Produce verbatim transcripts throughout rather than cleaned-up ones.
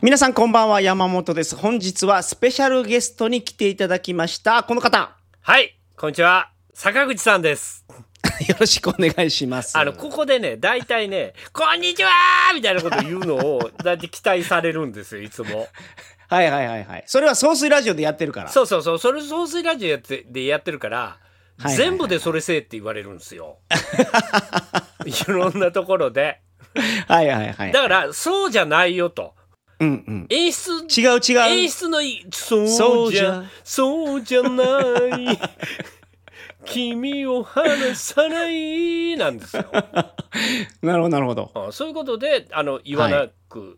皆さんこんばんは、山本です。本日はスペシャルゲストに来ていただきましたこの方。 はい、こんにちは、坂口さんですよろしくお願いします。 あのここでね、だいたいねこんにちはみたいなこと言うのをだいたい期待されるんですよ、いつも。 はいはいはいはい。それは総水ラジオでやってるから。 そうそうそう、それ総水ラジオやってでやってるから、 はいはいはい、 全部でそれせえって言われるんですよいろんなところで。 はいはいはい。 だからそうじゃないよと。 うんうん、 演出違う違う、 演出のいいそうじゃそうじゃない君を離さないなんですよなるほどなるほど。 ああ、そういうことであの言わなく、はい、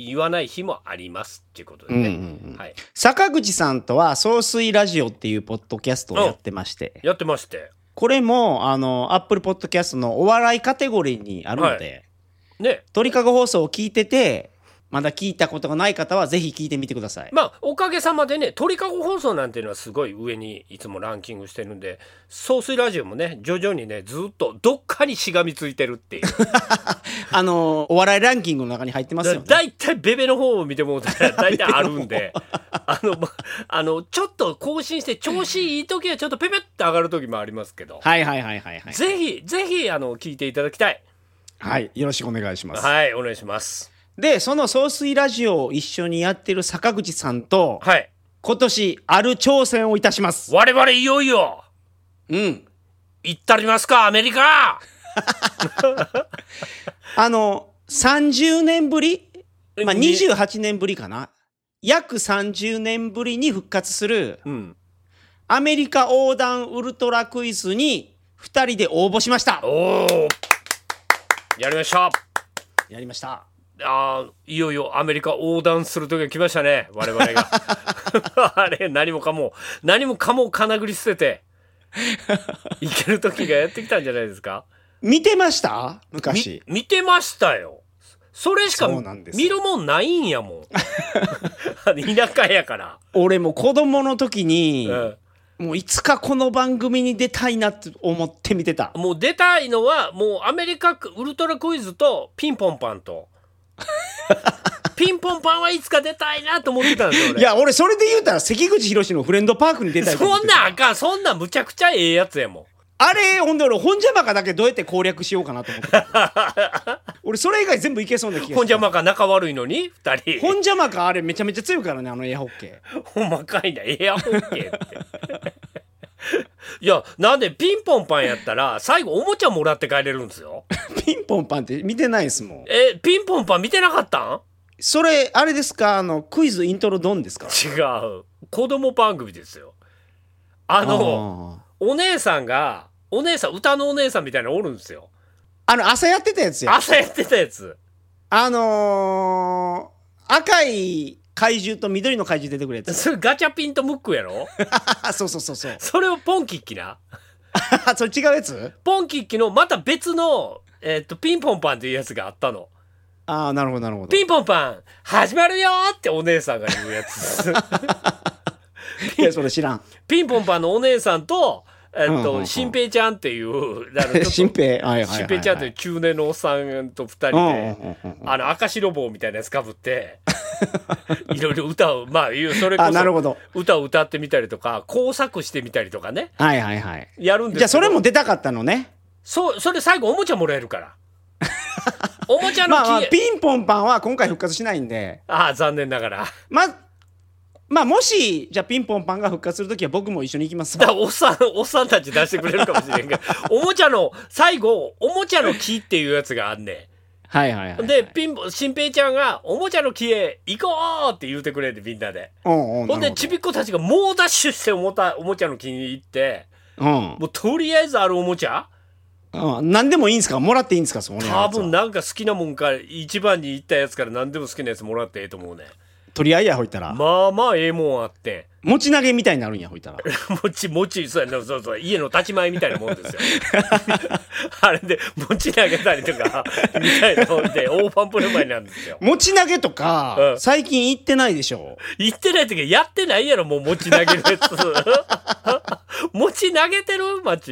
言わない日もありますっていうことでね、うんうんうん、はい、坂口さんとは総水ラジオっていうポッドキャストをやってまして、 やってまして、 これもあのアップルポッドキャストのお笑いカテゴリーにあるので、 はい、ね、 鳥かご放送を聞いててまだ聞いたことがない方はぜひ聞いてみてください。 まあおかげさまでね、鳥かご放送なんていうのはすごい上にいつもランキングしてるんで、総水ラジオもね徐々にねずっとどっかにしがみついてるっていうあのお笑いランキングの中に入ってますよね。 だいたいベベの方を見てもだいたいあるんであのあのちょっと更新して調子いい時はちょっとペペッと上がる時もありますけど、 はいはいはいはいはい、 ぜひぜひあの聞いていただきたい。 はい、よろしくお願いします。 はい、お願いします。 でその総水ラジオを一緒にやってる坂口さんと、 はい、 今年ある挑戦をいたします。 我々いよいようん行ったりますか、アメリカあのさんじゅうねんぶり、まあ、にじゅうはちねんぶりかな、約さんじゅうねんぶりに復活する、うん、アメリカ横断ウルトラクイズにふたりで応募しました。 おー、やりましたやりました。 あ、いよいよアメリカ横断する時が来ましたね、我々があれ、何もかも何もかもかなぐり捨てて行ける時がやってきたんじゃないですか。 見てました昔。 見てましたよ。それしか見るもんないんやもん田舎やから。 俺も子供の時に、うん、もういつかこの番組に出たいなって思って見てた。 もう出たいのはもうアメリカウルトラクイズとピンポンパンとピンポンパンはいつか出たいなと思ってたんですよ。 いや俺それで言うたら関口宏のフレンドパークに出たいと思ってた。 そんなんあかん、そんなんむちゃくちゃええやつやもん。 あれほんで俺本邪魔かだけどうやって攻略しようかなと思ってた俺それ以外全部いけそうな気がする。 本邪魔か仲悪いのにふたり。 本邪魔かあれめちゃめちゃ強いからね、あのエアホッケー。ほんまかいな、エアホッケーっていや、なんでピンポンパンやったら最後おもちゃもらって帰れるんですよピンポンパンって見てないですもん。 え、ピンポンパン見てなかったん？ それあれですか、あのクイズイントロドンですか？ 違う、子供番組ですよ。あのお姉さんがお姉さん、歌のお姉さんみたいなのおるんですよ。 あの朝やってたやつや。 朝やってたやつ。 あのー、赤い怪獣と緑の怪獣出てくるやつ。 それガチャピンとムックやろそうそうそうそう。 それをポンキッキなそれ違うやつ？ ポンキッキのまた別の、えー、っとピンポンパンっていうやつがあったの。 ああ、なるほどなるほど。 ピンポンパン始まるよってお姉さんが言うやついやそれ知らん。 ピンポンパンのお姉さんとえっと、新平ちゃんっていう、 新平、はいはいはいはい、 新平ちゃんという中年のおっさんとふたりで、あの赤白帽みたいなやつかぶっていろいろ歌を、まあそれこそ歌を歌ってみたりとか工作してみたりとかね、 はいはいはい、 やるんですけど。 じゃあそれも出たかったのね。 そう、それ最後おもちゃもらえるからおもちゃのまあ、まあ、ピンポンパンは今回復活しないんで、 ああ残念ながらままあもしじゃあピンポンパンが復活するときは僕も一緒に行きます。 だからおっさんおっさんたち出してくれるかもしれんけどおもちゃの最後おもちゃの木っていうやつがあんねん。 はいはいはい、はい、 でピンポン新平ちゃんがおもちゃの木へ行こうって言うてくれてみんなで、 おうおう、 ほんでちびっ子たちが猛ダッシュしておもたおもちゃの木に行って、うん、もうとりあえずあるおもちゃ、 うん、何でもいいんですか、もらっていいんですか、その多分なんか好きなもんか一番に行ったやつから何でも好きなやつもらってええと思うね。 とりあえずやほいたらまあまあええもんあって持ち投げみたいになるんやほいたら持ち持ちそうやな、そうそう、家の立ち前みたいなもんですよあれで持ち投げたりとかみたいなもんで大ファンプレマイなんですよ。 持ち投げとか、うん、最近行ってないでしょ。 行ってない時やってないやろもう持ち投げるやつ持ち投げてる町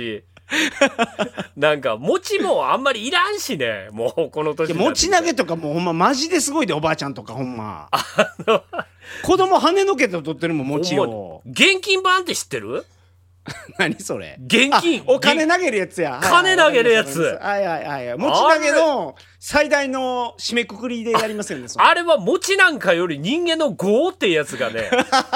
なんか餅もあんまりいらんしね、もうこの年になって餅投げとかもうほんまマジですごいで、おばあちゃんとかほんま子供跳ねのけて取ってるもん餅を。 現金版って知ってる？ 何それ？ 現金。 お金投げるやつや。 金投げるやつ。 はいはいはい。餅投げの最大の締めくくりでやりますよね。 あ, あれは餅なんかより人間の業ってやつがね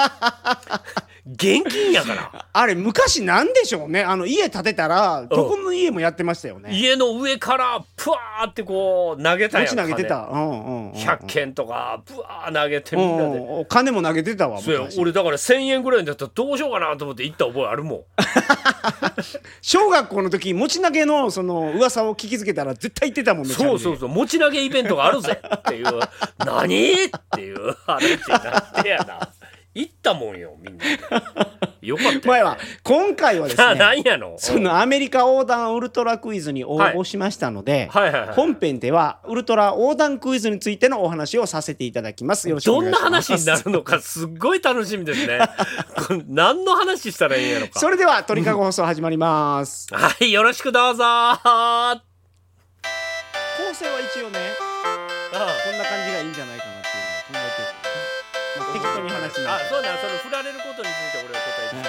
現金やから。 あれ昔なんでしょうね。あの家建てたらどこの家もやってましたよね。 家の上からプワーってこう投げたやん。 餅投げてた。うんうんうん、 ひゃっけんとかプワー投げてみんなで、 うん、金も投げてたわ。 そうや、俺だからせんえんぐらいだったらどうしようかなと思って行った覚えあるもん小学校の時餅投げのその噂を聞きつけたら絶対行ってたもんね。 そうそうそう、餅投げイベントがあるぜっていう何っていう話になってやな。行ったもんよみんな。よかったよ、ね。 前は今回はですね。 何やの？ そのアメリカ横断ウルトラクイズに応募しましたので、 はいはいはいはい、 本編ではウルトラ横断クイズについてのお話をさせていただきます。よろしくお願いします。 どんな話になるのかすっごい楽しみですね。何の話したらいいんやろか。 それでは鳥かご放送始まります。 はい、よろしくどうぞ。構成は一応ね、ああこんな感じがいいんじゃないかなっていうのを考えてる。適当に話します。 あ、そうだ、それ振られることについて俺は答えてない。オッケー、分かった。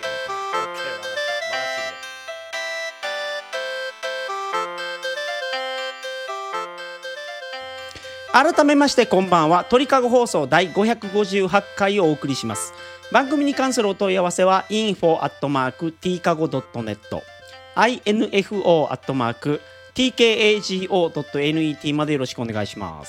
任せてくれ。改めましてこんばんは。鳥かご放送第ごひゃくごじゅうはちかいをお送りします。番組に関するお問い合わせは インフォ アットマーク ティーカゴ ドットネット インフォ アットマーク ティーケーエージーオー ドットネット までよろしくお願いします。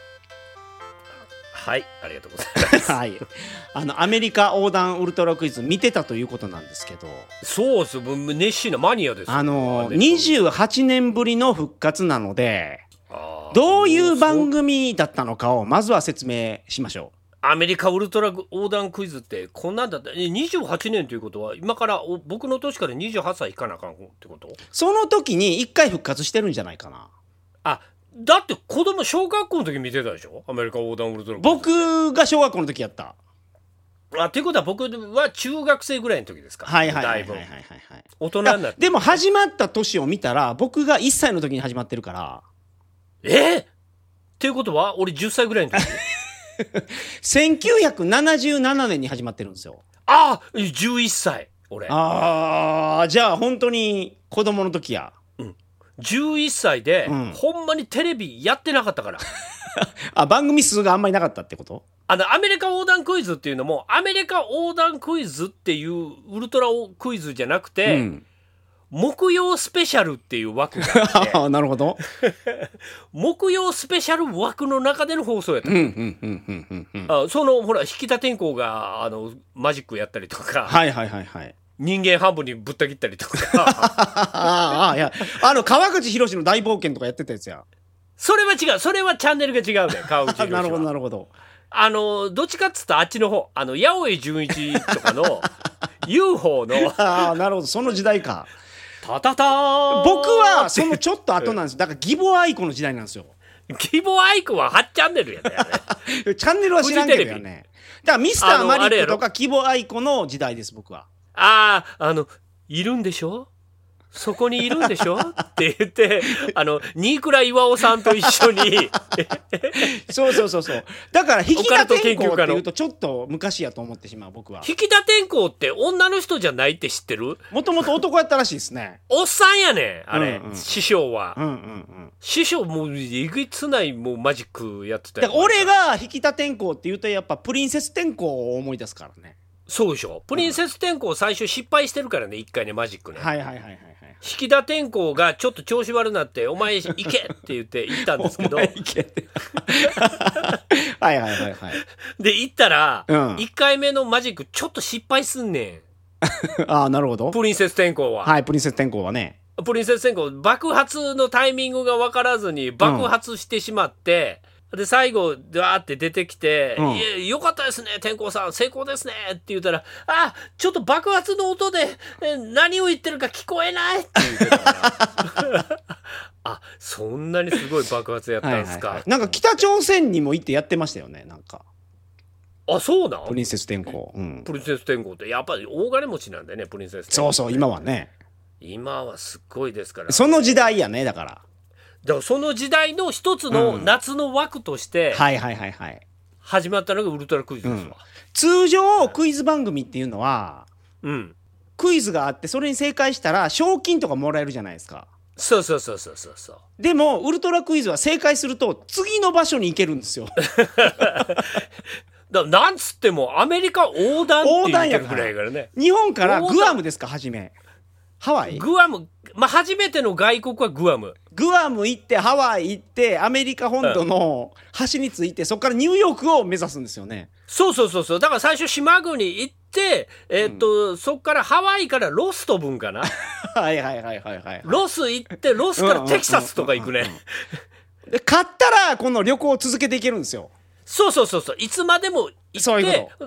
はい、ありがとうございます。 はい、あのアメリカ横断ウルトラクイズ見てたということなんですけど。 そうです。熱心なマニアです。 あのにじゅうはちねんぶりの復活なので、どういう番組だったのかをまずは説明しましょう。 アメリカウルトラ横断クイズってこんなんだった。にじゅうはちねんということは今から僕の年からにじゅうはっさいいかなあかんってこと？ その時にいっかい復活してるんじゃないかな。 あ、だって子供小学校の時見てたでしょ、アメリカ横断ウルトラクイズ。 僕が小学校の時やった。 あ、っていうことは僕は中学生ぐらいの時ですか。 はいはいはいはいはい、はい、 大人になって。 でも始まった年を見たら僕がいっさいの時に始まってるから。 えー、っていうことは俺じゅっさいぐらいの時せんきゅうひゃくななじゅうななねんに始まってるんですよ。 ああ、じゅういっさい俺。 ああ、じゃあ本当に子供の時や。 うん、じゅういっさいで、うん、ほんまにテレビやってなかったからあ、番組数があんまりなかったってこと？ あのアメリカ横断クイズっていうのもアメリカ横断クイズっていうウルトラクイズじゃなくて、うん、木曜スペシャルっていう枠があってあ、なるほど木曜スペシャル枠の中での放送やった。そのほら引田天功があのマジックやったりとか、 はいはいはいはい、 人間半分にぶった切ったりとかああ、いや、あの川口博の大冒険とかやってたやつや。 それは違う、それはチャンネルが違うね、川口博なるほどなるほど。 あのどっちかっつったらあっちの方、あの八百井純一とかの ユーフォー のああ、なるほど、その時代か。 タタターン。 僕はそのちょっと後なんです。だから義母愛子の時代なんですよ。 義母愛子ははちチャンネルやねチャンネルは知らんけどよね。だからミスターマリックとか義母愛子の時代です、僕は。 ああ、あのいるんでしょ、そこにいるんでしょって言ってあの新倉岩尾さんと一緒にそうそうそうそう。だから引田天功っていうとちょっと昔やと思ってしまう。僕は引田天功って女の人じゃないって知ってる？ もともと男やったらしいですね。 おっさんやねんあれ、うんうん、師匠は、 うんうんうん、 師匠もうえげつないもうマジックやってたよ。 だから俺が引田天功って言うとやっぱプリンセス天功を思い出すからね。 そうでしょ。プリンセス天功最初失敗してるからね、一回ね、マジックね。 はいはいはいはい、はい。 引田天功がちょっと調子悪なって「お前行け!」って言って行ったんですけどお前行けってはいはいはいはい。 で行ったら、 うん、 いっかいめのマジックちょっと失敗すんねんああ、なるほど。 プリンセス天功は。 はい、プリンセス天功はね、 プリンセス天功爆発のタイミングが分からずに爆発してしまって、うん、で最後ダーって出てきて「うん、いやよかったですね天功さん成功ですね」って言ったら「あちょっと爆発の音で何を言ってるか聞こえない」って言ってたからあ、そんなにすごい爆発やったんですか、はいはいはい、 なんか北朝鮮にも行ってやってましたよね、なんか。 あ、そうなん？ プリンセス天功、うん、 プリンセス天功ってやっぱり大金持ちなんだよね、プリンセス天功。 そうそう、今はね。 今はすっごいですから。 その時代やね、だから。 だからその時代の一つの夏の枠として、 うん、はいはいはいはい。 始まったのがウルトラクイズですわ。うん、 通常クイズ番組っていうのは、 うん、 クイズがあってそれに正解したら賞金とかもらえるじゃないですか。 そうそうそうそうそうそう。 でもウルトラクイズは正解すると次の場所に行けるんですよ。 だなんつってもアメリカ横断って言ってるぐらいからね。 日本からグアムですか、初め。ハワイ？ グアム、まあ初めての外国はグアム。 グアム行ってハワイ行ってアメリカ本土の端に着いて、うん、そこからニューヨークを目指すんですよね。 そうそうそうそう。だから最初島国行って、えー、っと、うん、そこからハワイからロス飛ぶんかな。 はいはいはいはいはい。 ロス行ってロスからテキサスとか行くね。 で買ったらこの旅行を続けていけるんですよ。 そうそうそうそう。いつまでも行って、 そういうこと。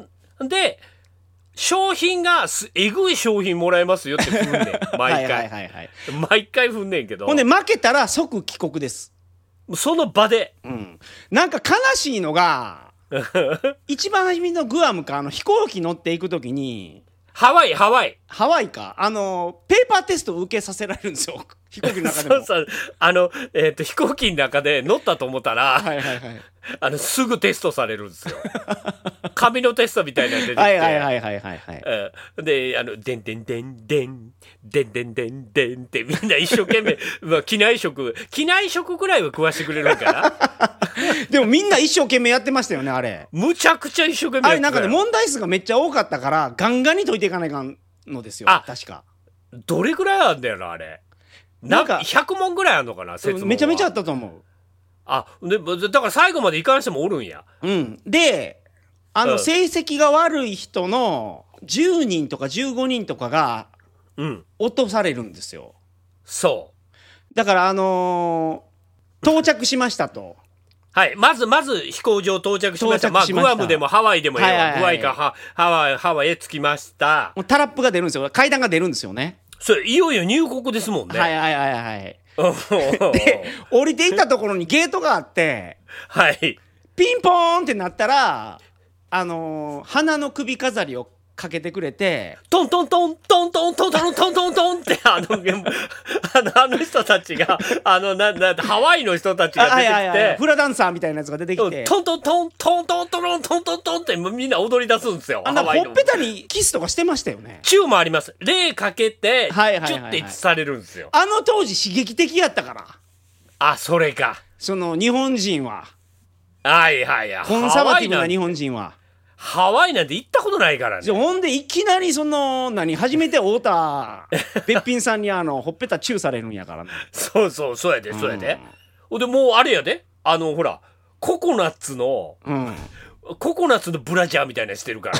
で。商品がえぐい商品もらえますよって踏んねん毎回はいはいはい、はい、毎回踏んねんけど、 ほんで負けたら即帰国です。 その場で、 うん、なんか悲しいのが一番初めのグアムか、あの飛行機乗っていくときにハワイハワイハワイか、あのペーパーテストを受けさせられるんですよ、飛行機の中でも。 そうそう、あの、えー、と飛行機の中で乗ったと思ったらはいはい、はい、あのすぐテストされるんですよ。紙のテストみたいなの出てきて、 はいはいはいはいはいはい、 うん、で、あのでんでんでんでんでんでんでんでんってみんな一生懸命まあ機内食機内食ぐらいは食わしてくれるかな。 でもみんな一生懸命やってましたよね、あれ。 むちゃくちゃ一生懸命やってた。 あれなんかね、問題数がめっちゃ多かったからガンガンに解いていかないかんのですよ。あ、確かどれぐらいあんだよな、あれ。なんかひゃくもんぐらいあんのかな、説問は。 めちゃめちゃあったと思う。 あ、でだから最後までいかん人もおるんや。 うん。で、あの、うん、成績が悪い人のじゅうにんとかじゅうごにんとかが落とされるんですよ。 そう。 だからあのー、到着しましたと。 はい、まずまず飛行場到着しました。まあグアムでもハワイでもいいわ、はいはいはい、グアイかハハワイハワイへ着きました。 もうタラップが出るんですよ。階段が出るんですよね。 それいよいよ入国ですもんね。 はいはいはいはい。で降りていったところにゲートがあってはいピンポーンってなったらあのー、花の首飾りをかけてくれてトントントントントントントントントントンってあのあのあの人たちがあのななハワイの人たちが出てきて、はいはいはい、 フラダンサーみたいなやつが出てきてトントントントントントントントントンってみんな踊り出すんですよ。 あんなほっぺたにキスとかしてましたよね。 チューもあります。霊かけてチュッてされるんですよ。 あの当時刺激的やったから。 あ、それか。 その日本人ははいはいはい、 コンサバティブな日本人はハワイなんて行ったことないからね。 ほんでいきなりその何初めて会うたべっぴんさんにあのほっぺたチューされるんやからね。 そうそうそうやでそうやで。ほ、うんでもうあれやであのほらココナッツの、うん、ココナッツのブラジャーみたいなしてるから。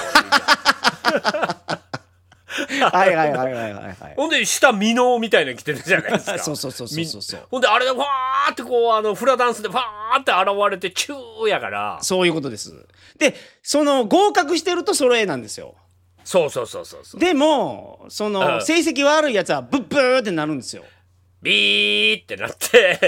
はいはいはいはいはい。 ほんで下ミノーみたいなの着てるじゃないですか。 そうそうそうそうそうそう。 ほんであれでファーってこうあのフラダンスでファーって現れてチューやから。 そういうことです。でその合格してるとそれなんですよ。 そうそうそうそうそう。 でもその、うん、成績悪いやつはブッブーってなるんですよ。 ビーってなって。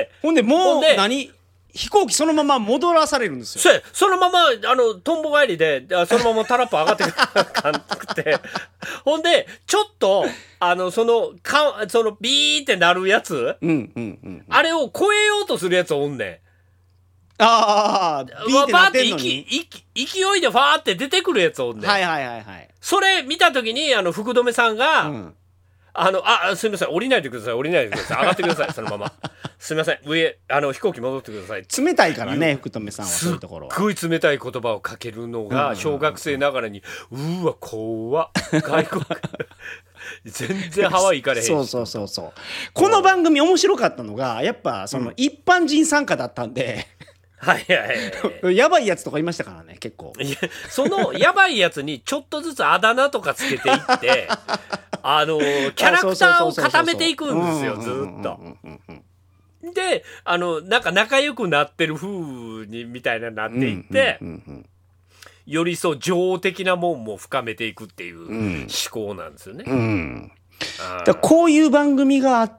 ほんでもう何飛行機そのまま戻らされるんですよ。 それそのままあのトンボ帰りでそのままタラップ上がってくてほんでちょっとあのそのかそのビーってなるやつ、うんうんうんうん、あれを超えようとするやつおんねん。 ああビーってなってんのに勢いでファーって出てくるやつおんねん。 はいはいはいはい。 それ見た時にあの福留さんが、うんあの、あ、すみません、降りないでください、降りないでください、上がってください、そのまま。すみません、上、あの、飛行機戻ってください。 冷たいからね、福留さんは、そういうところは。 すっごい冷たい言葉をかけるのが、小学生ながらに、うーわ、怖っ、外国。全然ハワイ行かれへんし。 そうそうそうそう。この番組面白かったのが、やっぱ、その、一般人参加だったんで、 はいはいはい。 やばいやつとかいましたからね、結構。 いや、そのやばいやつにちょっとずつあだ名とかつけていって、あの、キャラクターを固めていくんですよ、ずっと。で、あの、なんか仲良くなってる風に、みたいななっていって、よりそう情的なもんも深めていくっていう思考なんですよね。うんうん、 だこういう番組があって、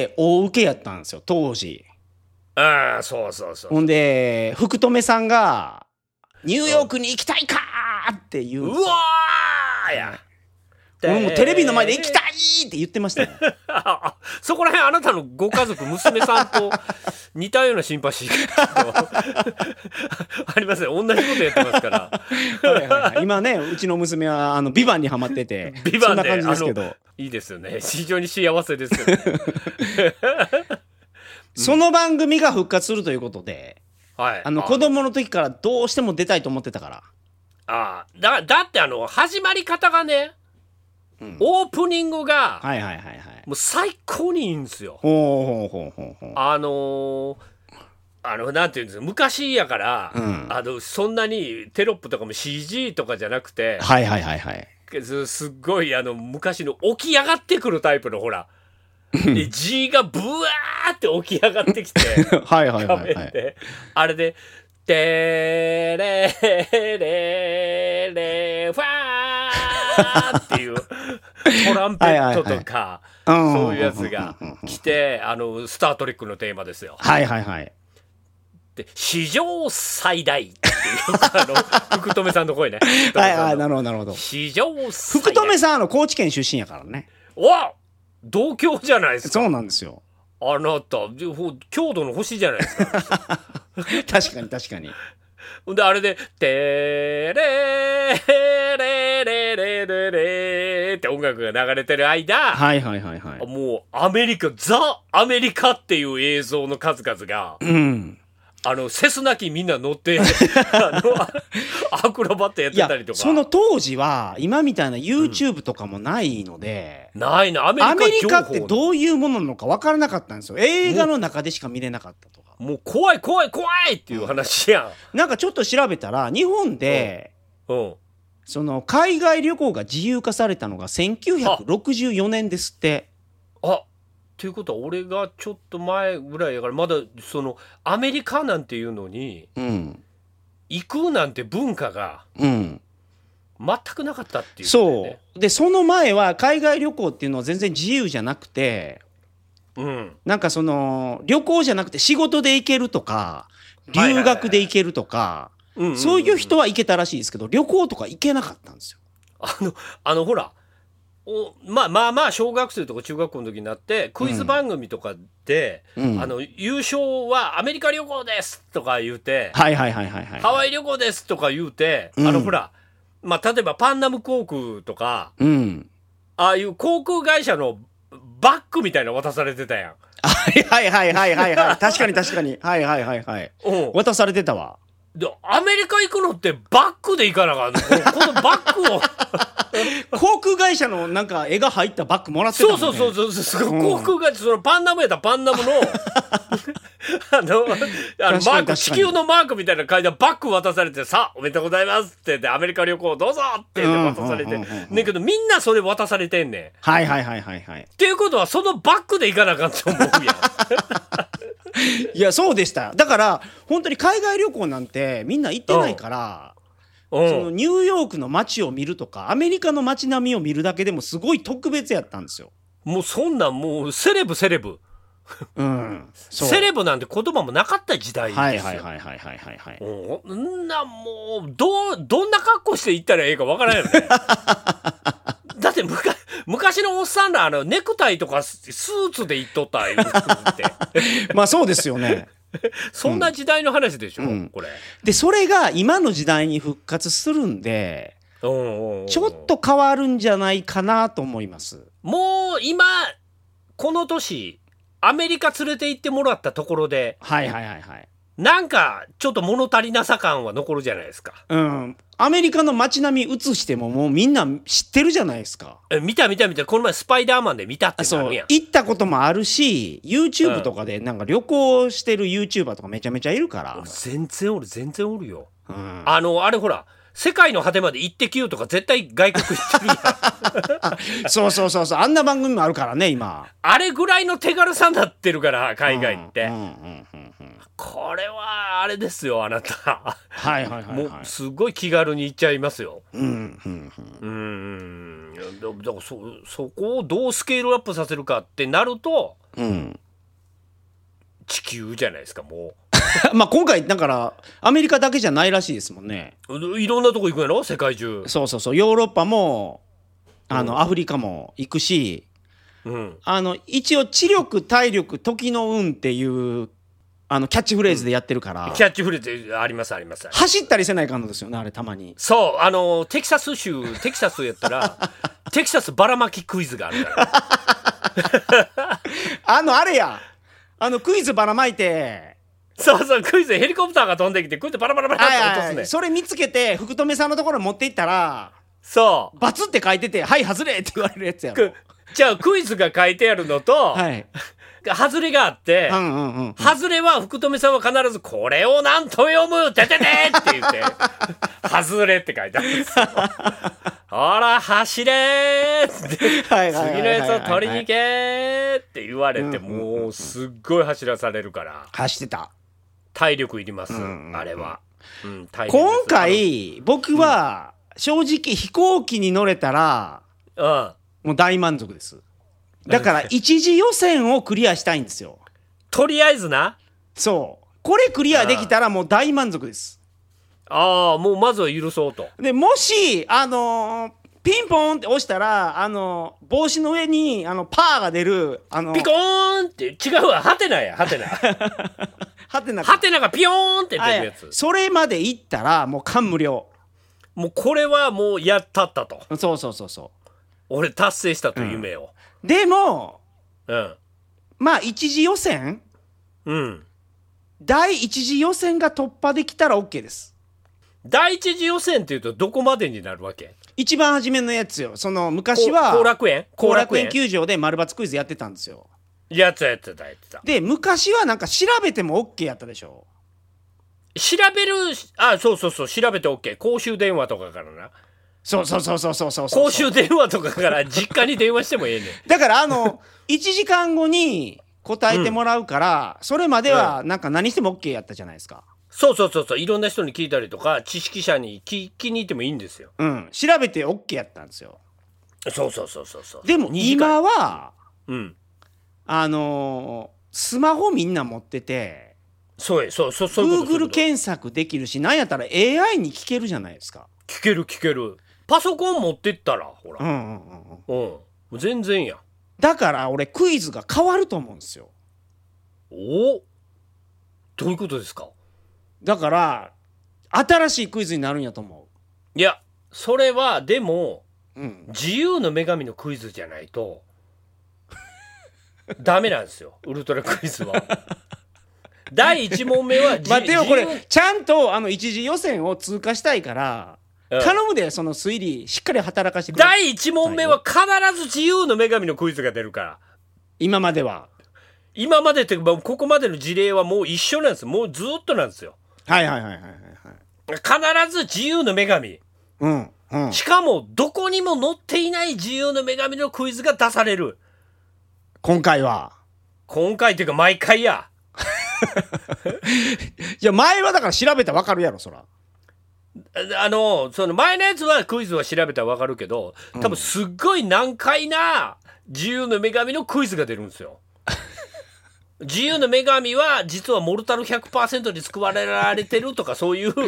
大受けやったんですよ、当時。 ああ、そうそうそう。 ほんで、福留さんが、ニューヨークに行きたいかーって言う。 うわーや。 俺もテレビの前で行きたいって言ってましたよそこら辺あなたのご家族娘さんと似たようなシンパシーありますね。同じことやってますからはいはい、はい、今ねうちの娘はあのビバンにハマっててビバンでそんな感じですけどいいですよね。非常に幸せですよねその番組が復活するということで、 はい、 あの子供の時からどうしても出たいと思ってたから。 ああ だ, だってあの始まり方がね、うん、オープニングがはいはいはいはいもう最高にいいんですよ。 ほうほうほうほうほう。あのー、あのなんていうんですか昔やから、うん、あのそんなにテロップとかも シージー とかじゃなくてはいはいはいはいす, すっごいあの昔の起き上がってくるタイプのほらで G がブワーって起き上がってきてはいはいはい、はい、 あれでテレレレファーっていうトランペットとかそういうやつが来てあのスタートレックのテーマですよ。 はいはいはい。 で史上最大っていうあの福留さんの声ね。 はいはいなるほどなるほど。 史上最大。 福留さんあの高知県出身やからね。 お同郷じゃないですか。 そうなんですよ。 あなた郷土の星じゃないですか確かに確かに。 であれで「テレレレレレレ」って音楽が流れてる間、 はいはいはいはい、 もうアメリカザ・アメリカっていう映像の数々が、うん、あのセスナ機みんな乗ってあのアクロバットやってたりとか。 その当時は今みたいな YouTube とかもないので、 うん、ないな。アメリカ、 アメリカってどういうものなのか分からなかったんですよ。映画の中でしか見れなかったとか。 もう怖い怖い怖いっていう話やん、 うん、なんかちょっと調べたら日本で、うんうん、その海外旅行が自由化されたのがせんきゅうひゃくろくじゅうよねんですって。 あっていうことは俺がちょっと前ぐらいやからまだそのアメリカなんていうのに、うん、行くなんて文化が、うん、全くなかったっていう、ね、 そうでその前は海外旅行っていうのは全然自由じゃなくて、うん、なんかその旅行じゃなくて仕事で行けるとか留学で行けるとかそういう人は行けたらしいですけど旅行とか行けなかったんですよ。 あのあのほらおまあまあまあ小学生とか中学校の時になってクイズ番組とかで、うん、あの優勝はアメリカ旅行ですとか言うて、 はいはいはいはいはい、 ハワイ旅行ですとか言うて、うん、あのほらまあ例えばパンナム航空とか、うん、ああいう航空会社のバッグみたいなの渡されてたやん。 はいはいはいはいはいはい確かに確かにはいはいはいはい、うん、渡されてたわ。 でアメリカ行くのってバッグで行かなあかんのこのバッグを航空会社のなんか絵が入ったバッグもらってたもんね。 そうそうそうそう、うん、航空会社そのパンナムやったらパンナムのあのあのマーク地球のマークみたいな書いたバッグ渡されてさあおめでとうございますって言ってアメリカ旅行どうぞって言って渡されてねけどみんなそれ渡されてんねん。 はいはいはいはいはい。 っていうことはそのバッグで行かなあかんと思うやんいやそうでした。だから本当に海外旅行なんてみんな行ってないから、うん、そのニューヨークの街を見るとかアメリカの街並みを見るだけでもすごい特別やったんですよ。 もうそんなんもうセレブセレブ、うん、セレブなんて言葉もなかった時代ですよ。 はいはいはいはいはいはいはい。 んなもうどうどんな格好して行ったらええかわからんよねだって昔昔のおっさんらあのネクタイとかスーツで行っとったいうってまあそうですよねそんな時代の話でしょ、うん、これでそれが今の時代に復活するんで、うんうんうん、ちょっと変わるんじゃないかなと思います。 もう今この年アメリカ連れて行ってもらったところではいはいはいはいなんかちょっと物足りなさ感は残るじゃないですか。 うん。アメリカの街並み映してももうみんな知ってるじゃないですか。 え見た見た見たこの前スパイダーマンで見たってなるやん。 そう行ったこともあるし YouTube とかでなんか旅行してる YouTuber とかめちゃめちゃいるから。 全然おる全然おるよ、うん、あのあれほら世界の果てまで行ってきようとか絶対外国行ってるやんそうそうそうそうあんな番組もあるからね今。 あれぐらいの手軽さになってるから海外って、うんうんうんうん、これはあれですよあなたはいはいはい、はい、 もうすごい気軽に行っちゃいますよ。うんうんうんうんだから そ, そこをどうスケールアップさせるかってなると、うん、地球じゃないですかもうまあ今回だからアメリカだけじゃないらしいですもんね。 いろんなとこ行くんやろ世界中。 そうそうそうヨーロッパもあの、うん、アフリカも行くし、 うん、 あの一応知力体力時の運っていうあのキャッチフレーズでやってるから、 うん、キャッチフレーズありますあります。 走ったりせないかんのですよね、あれたまに。 そう、あのテキサス州テキサスやったらテキサスばらまきクイズがあるからあのあれやあのクイズばらまいて、 そうそう、クイズヘリコプターが飛んできてクイズバラバラバラって落とすね、はいはい、 それ見つけて福留さんのところに持っていったら、 そうバツって書いててはい外れって言われるやつやろ。 じゃあクイズが書いてあるのと、はい、外れがあって、うんうんうんうん、外れは福留さんは必ずこれをなんと読むてててって言って外れって書いてあるんですよ。ほら走れーって次のやつを取りに行けーって言われて、もうすっごい走らされるから。 走ってた。 体力いります、うんうんうん、あれは、うん、体力今回僕は正直飛行機に乗れたら、うん、もう大満足です。だから一次予選をクリアしたいんですよ。 とりあえずな。 そうこれクリアできたらもう大満足です。 ああ、もうまずは許そうと。 でもしあのー、ピンポンって押したら、あのー、帽子の上にあのパーが出る、あのー、 ピコーンって違うわ、ハテナやハテナハテナハテナがピヨーンって出るやつ。 それまでいったらもう感無量。 もうこれはもうやったったと。 そうそうそうそう。 俺達成したという夢を、 うん、でも、 うん、 まあ一次予選、 うん、 第一次予選が突破できたら OK です。 第一次予選っていうとどこまでになるわけ？ 一番初めのやつよ。その昔は後楽園後楽園球場で丸抜クイズやってたんですよ。 やつやってたやってた。 で昔はなんか調べても OK やったでしょ。 調べる、あ、そうそうそう、調べて OK。公衆電話とかからな。 そうそうそうそうそうそう。 公衆電話とかから実家に電話してもええねん。 だからあのいちじかんごに答えてもらうから、うん、それまではなんか何しても OK やったじゃないですか。 そうそうそうそう、いろんな人に聞いたりとか知識者に聞きに行ってもいいんですよ。 うん、調べて OK やったんですよ。 そうそうそうそうそう。 でも今は、 うん、 あのー、スマホみんな持ってて、 そうや、そうそうそういうこと。 Google 検索できるし、なんやったら エーアイ に聞けるじゃないですか。 聞ける聞ける。パソコン持ってったらほら、 うんうんうん、 うん、全然や。 だから俺クイズが変わると思うんですよ。 お、どういうことですか？ だから新しいクイズになるんやと思う。いや、それはでも、 うん、 自由の女神のクイズじゃないとダメなんですよ、ウルトラクイズは。だいいち問目は待ってよ、これちゃんとあの一次予選を通過したいから、うん、頼むで、その推理しっかり働かしてくれ。 だいいち問目は必ず自由の女神のクイズが出るから。 今までは今までってここまでの事例はもう一緒なんです。もうずっとなんですよ。 はいはいはいはいはい。 必ず自由の女神、 うんうん、 しかもどこにも載っていない自由の女神のクイズが出される。 今回は今回っていうか毎回や。 いや前はだから調べたら分かるやろ、そら。 あのその前のやつはクイズは調べたら分かるけど、多分すっごい難解な自由の女神のクイズが出るんですよ。自由の女神は実はモルタル ひゃくパーセント に救われられてるとか、そういう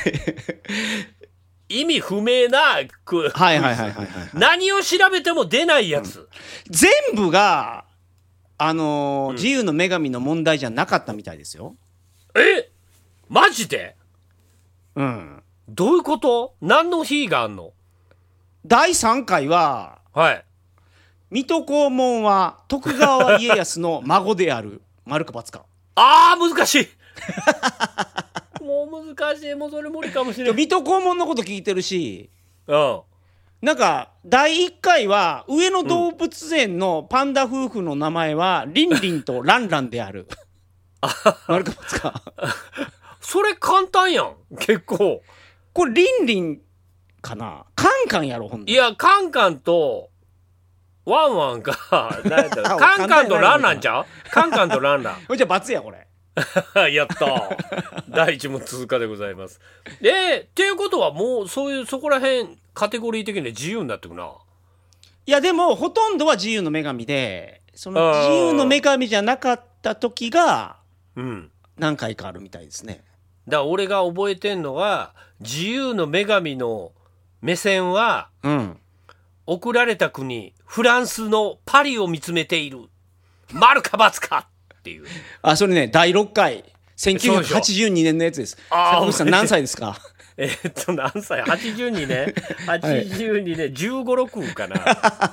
意味不明なクイズ、 はいはいはいはいはい、 何を調べても出ないやつ、うん、 全部があのーうん、自由の女神の問題じゃなかったみたいですよ。 え、マジで？ うん。 どういうこと？何の日があんの？ だいさんかいは、 はい、 水戸黄門は徳川家康の孫である。丸か×か。 あー難しい。もう難しい。もうそれ無理かもしれない。 水戸黄門のこと聞いてるし、 うん、 なんかだいいっかいは上野動物園のパンダ夫婦の名前はリンリンとランランである。丸か×か。 それ簡単やん、結構。 これリンリンかな、カンカンやろ。ほんでいや、カンカンとワンワンか何やったらカンカンとランランちゃう？カンカンとランラン。 じゃあ×やこれ。 やっただいいち問通過でございます。えー、っていうことはもうそういうそこら辺カテゴリー的に自由になってくな。 いやでもほとんどは自由の女神で、その自由の女神じゃなかった時が何回かあるみたいですね。 だから俺が覚えてんのが、自由の女神の目線は、 うん、 送られた国フランスのパリを見つめている丸か×かっていう。 あ、それねだいろっかいせんきゅうひゃくはちじゅうにねんのやつです。坂口さん何歳ですか？ えー、っと何歳はちじゅうにねんはちじゅうにねんじゅうご、ろくかな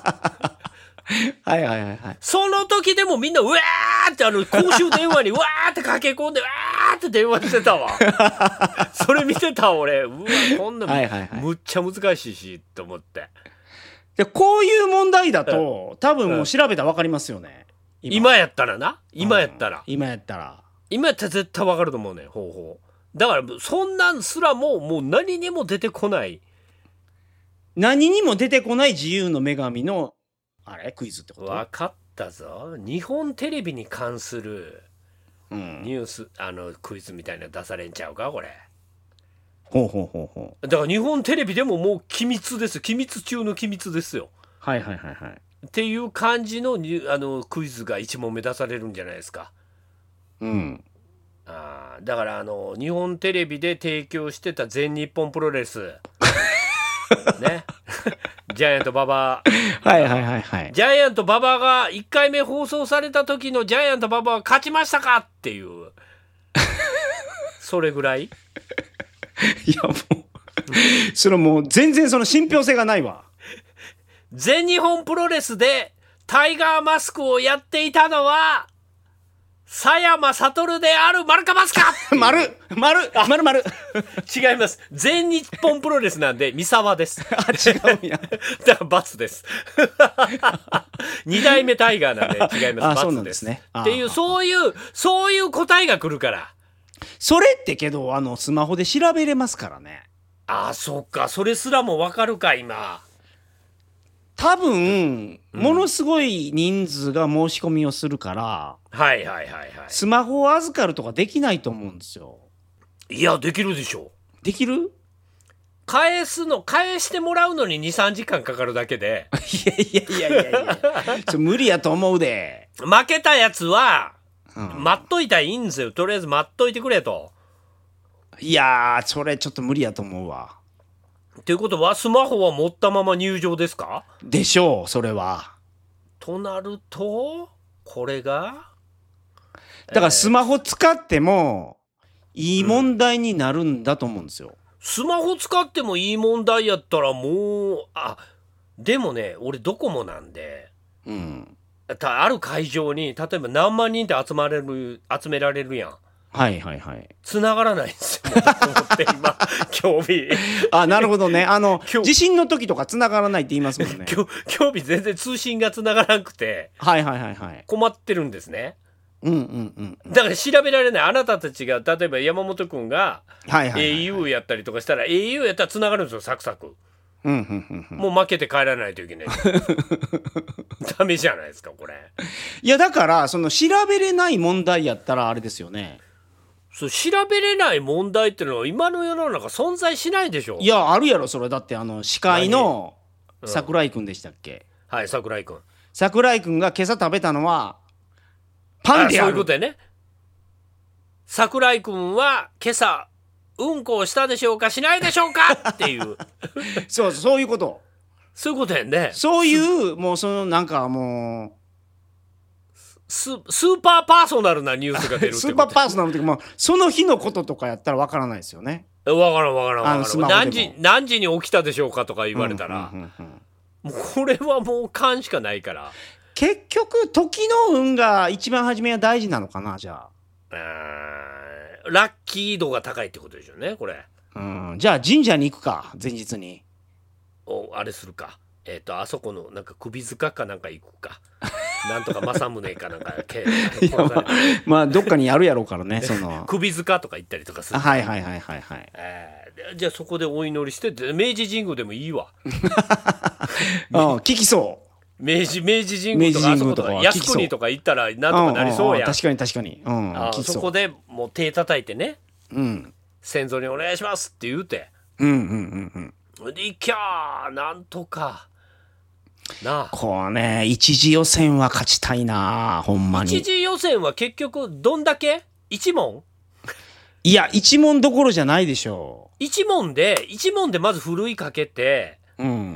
はいはいはいはい。 その時でもみんなうわーってあの公衆電話にうわーって駆け込んでうわーって電話してたわそれ見てた俺。うわこんな、はいはいはい、むっちゃ難しいしと思って。 でこういう問題だと、うん、多分もう調べたら分かりますよね、 うん、今, 今やったらな今やったら、うん、 今やったら今やったら絶対分かると思うね方法だから。そんなんすらももう何にも出てこない何にも出てこない自由の女神のあれクイズってこと？ 分かったぞ。日本テレビに関するニュース、うん、あのクイズみたいなの出されんちゃうかこれ。 ほうほうほうほう。だから日本テレビでももう機密です機密中の機密ですよ。 はいはいはいはい。 っていう感じのにあのクイズがいち問目出されるんじゃないですか。 うん。 あだからあの日本テレビで提供してた全日本プロレスねジャイアント馬場はいはいはいはい。 ジャイアント馬場がいっかいめ放送された時のジャイアント馬場は勝ちましたかっていうそれぐらい。いやもうそれもう全然その信憑性がないわ。 全日本プロレスでタイガーマスクをやっていたのは佐山悟である丸か×か丸丸丸丸違います。全日本プロレスなんで三沢です。 あ違うんやだから×ですに代目タイガーなんで違います。×ですねっていうそういうそういう答えが来るから。 それってけどあのスマホで調べれますからね。 ああそっかそれすらも分かるか今。 多分、うん、ものすごい人数が申し込みをするから、 はいはいはいはい。 スマホを預かるとかできないと思うんですよ。 いやできるでしょ。 できる？ 返すの返してもらうのに に,さん 時間かかるだけで。 いやいやいやいやいやちょ無理やと思うで。 負けたやつは、うん、待っといたらいいんですよ。とりあえず待っといてくれと。 いやーそれちょっと無理やと思うわ。 っていうことはスマホは持ったまま入場ですか？ でしょうそれは。 となるとこれがだからスマホ使ってもいい問題になるんだと思うんですよ、うん、 スマホ使ってもいい問題やったらもうあでもね俺ドコモなんで、うん、ある会場に例えば何万人って集まれる集められるやん。 はいはいはい。 繋がらないんですよ。思って今興味。 あなるほどね。あの地震の時とか繋がらないって言いますもんね。 興味全然通信が繋がらなくて。 はいはいはいはい。 困ってるんですね。 うんうんうん。 だから調べられない。あなたたちが例えば山本くんが エーユー やったりとかしたら エーユー やったら繋がるんですよサクサク。うんうんうん、もう負けて帰らないといけない。ダメじゃないですかこれ。 いやだからその調べれない問題やったらあれですよね。 そう調べれない問題っていうのは今の世の中存在しないでしょ。 いやあるやろそれ。だってあの司会の桜井くんでしたっけ、 うん、はい桜井くん桜井くんが今朝食べたのはパンである。 そういうことやね。桜井くんは今朝うんこをしたでしょうかしないでしょうかっていうそうそういうことそういうことやね。 そういうもうそのなんかもうス, スーパーパーソナルなニュースが出るってこと。 スーパーパーソナルっていうか、まあ、その日のこととかやったら分からないですよね。 分からん分からん分からん。何時何時に起きたでしょうかとか言われたら、うんうんうんうん、もうこれはもう勘しかないから。 結局時の運が一番初めは大事なのかな。じゃああラッキー度が高いってことでしょうねこれ。 うんじゃあ神社に行くか前日に。 おあれするか。えっ、ー、とあそこのなんか首塚かなんか行くか。なんとか政宗かなんかまあ、まあどっかにあるやろうからねその首塚とか行ったりとかする。 はいはいはいはいはい、 えー、じゃあそこでお祈りして明治神宮でもいいわあ聞きそう。 明治明治神宮とかあそことか靖国とか行ったらなんとかなりそうやん。 確かに確かに、うん、 あそこでもう手叩いてね、 うん、 先祖にお願いしますって言うて、 うんうんうんうん、でいきゃーなんとかなあ。 こうね一次予選は勝ちたいなほんまに。 一次予選は結局どんだけ一問。 いや一問どころじゃないでしょう。 一問で一問でまずふるいかけて、 うん、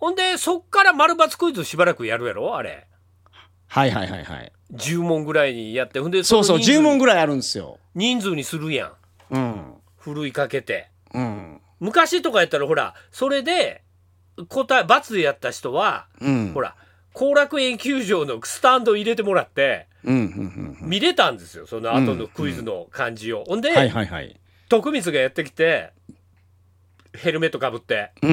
ほんでそっから丸×クイズしばらくやるやろあれ。 はいはいはいはい。 じゅう問ぐらいにやって、ほんでそうそうじゅう問ぐらいあるんですよ。 人数にするやん。 うん。 ふるいかけて。 うん。 昔とかやったらほらそれで答え×でやった人は、うん、ほら後楽園球場のスタンド入れてもらって、うんうんうん、見れたんですよその後のクイズの感じを。うんうん、ほんで、はいはいはい、徳光がやってきてヘルメットかぶって、うん、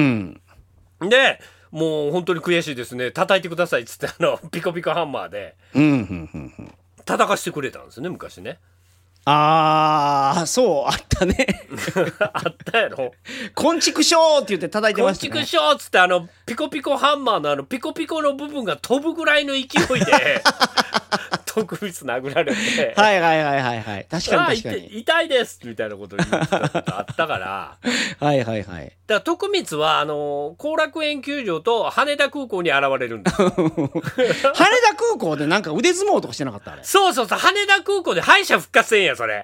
でもう本当に悔しいですね叩いてくださいっつってあのピコピコハンマーで、うんうんうんうん、叩かしてくれたんですね昔ね。 あーそうあったねあったやろ。 こんちくしょーって言って叩いてましたね。 こんちくしょーっつってあのピコピコハンマーのあのピコピコの部分が飛ぶぐらいの勢いで徳光殴られてはいはいはいはいはい確かに確かに痛いですみたいなこと言ったことあったからはいはいはい。だから徳光はあの後楽園球場と羽田空港に現れるんです羽田空港でなんか腕相撲とかしてなかったあれ。 そうそうそう羽田空港で敗者復活戦やそれ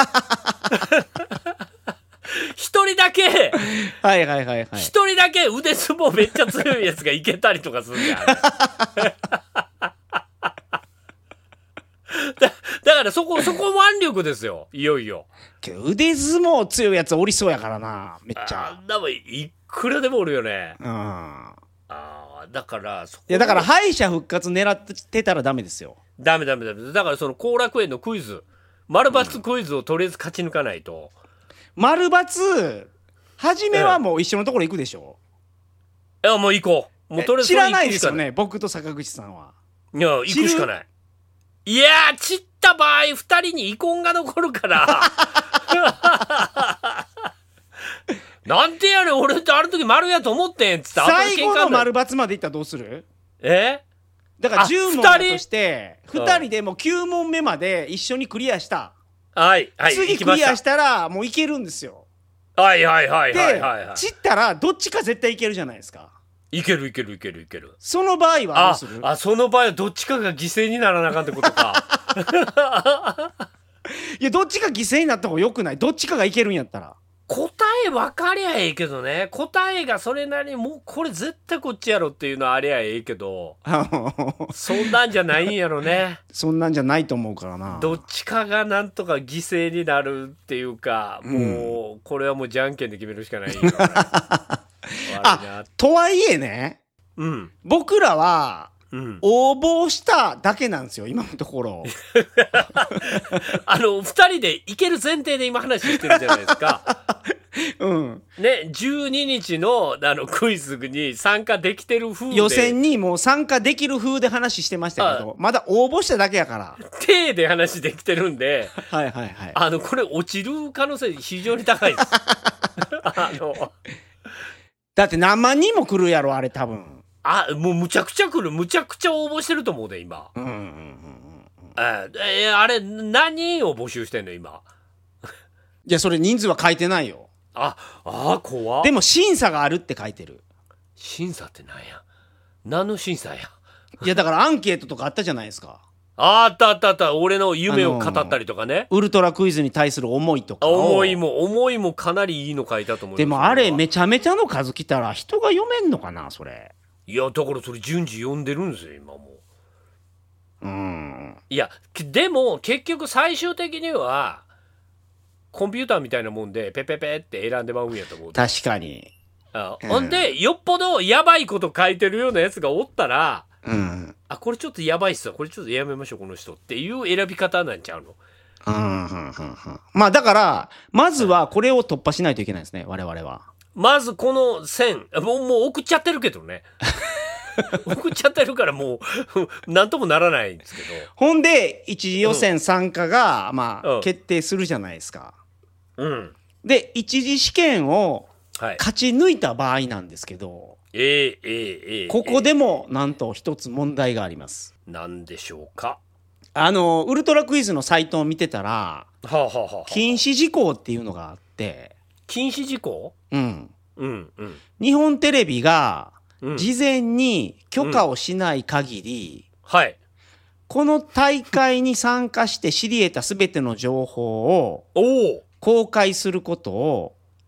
一人だけはいはいはいはい一人だけ腕相撲めっちゃ強いやつがいけたりとかするじゃんだ, だからそこそこも腕力ですよいよいよ。 腕相撲強いやつおりそうやからなめっちゃ。 あんなもんいくらでもおるよね。うん。ああだからそこいやだから敗者復活狙ってたらダメですよ。 ダメダメダメ。だからその後楽園のクイズ丸×クイズをとりあえず勝ち抜かないと。 うん、丸×初めはもう一緒のところ行くでしょ。 いやもう行こう。もうとりあえず知らないですよね僕と坂口さんは。 いや行くしかない。いやー散った場合ふたりに遺恨が残るからなんてやねん俺ってある時丸やと思ってんっつって最後の丸×までいったらどうする？ えだからじゅう問だとしてふたりでもうきゅう問目まで一緒にクリアした、 はいはい、 次クリアしたらもういけるんですよ。 はいはいはいはいはい、はい、 で散ったらどっちか絶対いけるじゃないですか。 いけるいけるいけるいける。その場合はどうする？ ああその場合はどっちかが犠牲にならなあかんってことかいやどっちか犠牲になった方がよくない？どっちかがいけるんやったら答え分かりゃええけどね。答えがそれなりにもうこれ絶対こっちやろっていうのはありゃええけどそんなんじゃないんやろねそんなんじゃないと思うからな。 どっちかがなんとか犠牲になるっていうか、うん、もうこれはもうじゃんけんで決めるしかないよ、ね、 あとはいえね、うん、僕らは、うん、応募しただけなんですよ今のところあのふたりでいける前提で今話してるじゃないですかうんね、じゅうににち の, あのクイズに参加できてる風で予選にもう参加できる風で話してましたけどまだ応募しただけやから手で話できてるんではいはいはいあのこれ落ちる可能性非常に高いですあのだって何万人も来るやろあれ多分。 あもうむちゃくちゃ来るむちゃくちゃ応募してると思うで今。うんうんうんうん。あえあれ何人を募集してんの今いやそれ人数は書いてないよ。 ああ怖っ。 でも審査があるって書いてる。 審査って何や何の審査やいやだからアンケートとかあったじゃないですか。 あったあったあった俺の夢を語ったりとかね、 ウルトラクイズに対する思いとか思いも思いもかなりいいの書いたと思います。 でもあれめちゃめちゃの数来たら人が読めんのかなそれ。 いやだからそれ順次読んでるんですよ今もう。うんいやでも結局最終的にはコンピューターみたいなもんでペペペって選んでまうんやと思う。 確かに。 あ、うん、ほんでよっぽどやばいこと書いてるようなやつがおったら、うん、あこれちょっとやばいっすわこれちょっとやめましょうこの人っていう選び方なんちゃうの。うんうんうんうん、 まあだからまずはこれを突破しないといけないですね我々は。 まずこの線もう、もう送っちゃってるけどね送っちゃってるからもうなんともならないんですけど。 ほんで一次予選参加が、うん、まあ、うん、決定するじゃないですか。うん、で一次試験を勝ち抜いた場合なんですけど、 えーえーえー、 ここでもなんと一つ問題があります。 何でしょうか。 あのウルトラクイズのサイトを見てたら、はあはあはあ、禁止事項っていうのがあって。 禁止事項、うんうんうん、日本テレビが事前に許可をしない限り、うんうんはい、この大会に参加して知り得た全ての情報を公開することを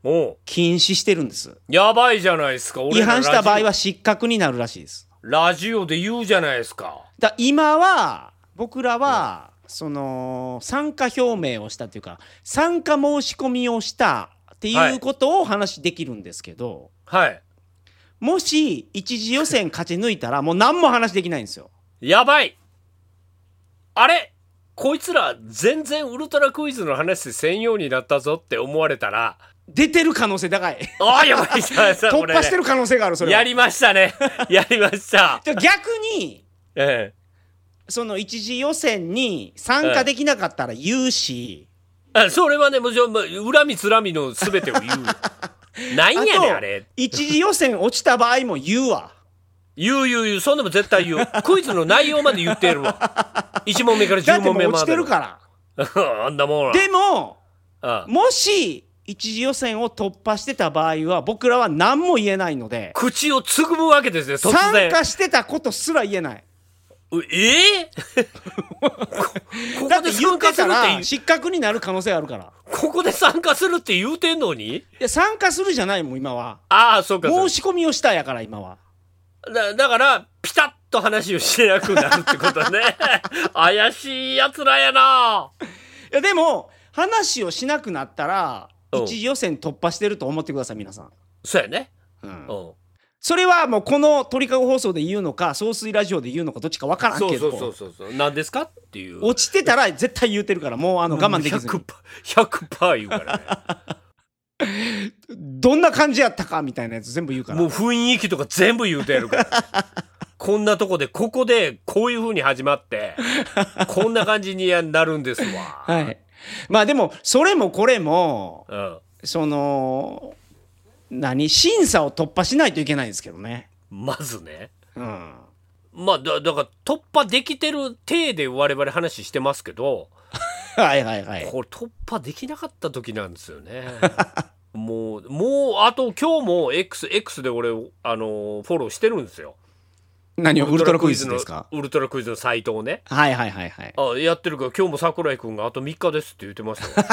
お禁止してるんです。 やばいじゃないですか。 違反した場合は失格になるらしいです。 ラジオで言うじゃないですか。 だ今は僕らは、うん、その参加表明をしたというか参加申し込みをしたっていうことを話できるんですけど、 はい、 もし一次予選勝ち抜いたらもう何も話できないんですよ。 やばい。あれこいつら全然ウルトラクイズの話せんようになったぞって思われたら出てる可能性高い。 ああやばい突破してる可能性がある。それやりましたねやりました逆に、 ええ、 その一次予選に参加できなかったら言うし、 ええ、それはねもちろん恨みつらみの全てを言うなんやねんあれ。 一次予選落ちた場合も言うわ。 言う言う言う。そんなも絶対言う。クイズの内容まで言ってやるわ。いち問目からじゅう問目まで。 だってもう落ちてるからあんなもん。 でもああもし一次予選を突破してた場合は僕らは何も言えないので口をつぐむわけですね。突然参加してたことすら言えない。 ええー、だって言ってたら失格になる可能性あるから。 ここで参加するって言うてんのに。いや参加するじゃないもん今は。 ああそうか。 申し込みをしたやから今は。 だ, だからピタッと話をしなくなるってことね怪しいやつらやな。 いやでも話をしなくなったら一次予選突破してると思ってください皆さん。 そうやね、 うん、それはもうこの鳥かご放送で言うのか総水ラジオで言うのかどっちか分からんけど、 そうそうそうそう何ですかっていう。 落ちてたら絶対言うてるからもうあの我慢できずにひゃくパーセント 言うからねどんな感じやったかみたいなやつ全部言うから。 もう雰囲気とか全部言うてやるからこんなとこでここでこういう風に始まってこんな感じになるんですわはい。まあでもそれもこれも、 うん、 その何審査を突破しないといけないんですけどねまずね、 うん、 まあ だ, だから突破できてる体で我々話してますけどはいはいはい。 これ突破できなかった時なんですよねもうもうあと今日も X, X で俺あのフォローしてるんですよ。 何をウルトラクイズですか。 ウルトラクイズのサイトをね。 はいはいはいはい。 あやってるから今日も桜井くんがあとみっかですって言ってました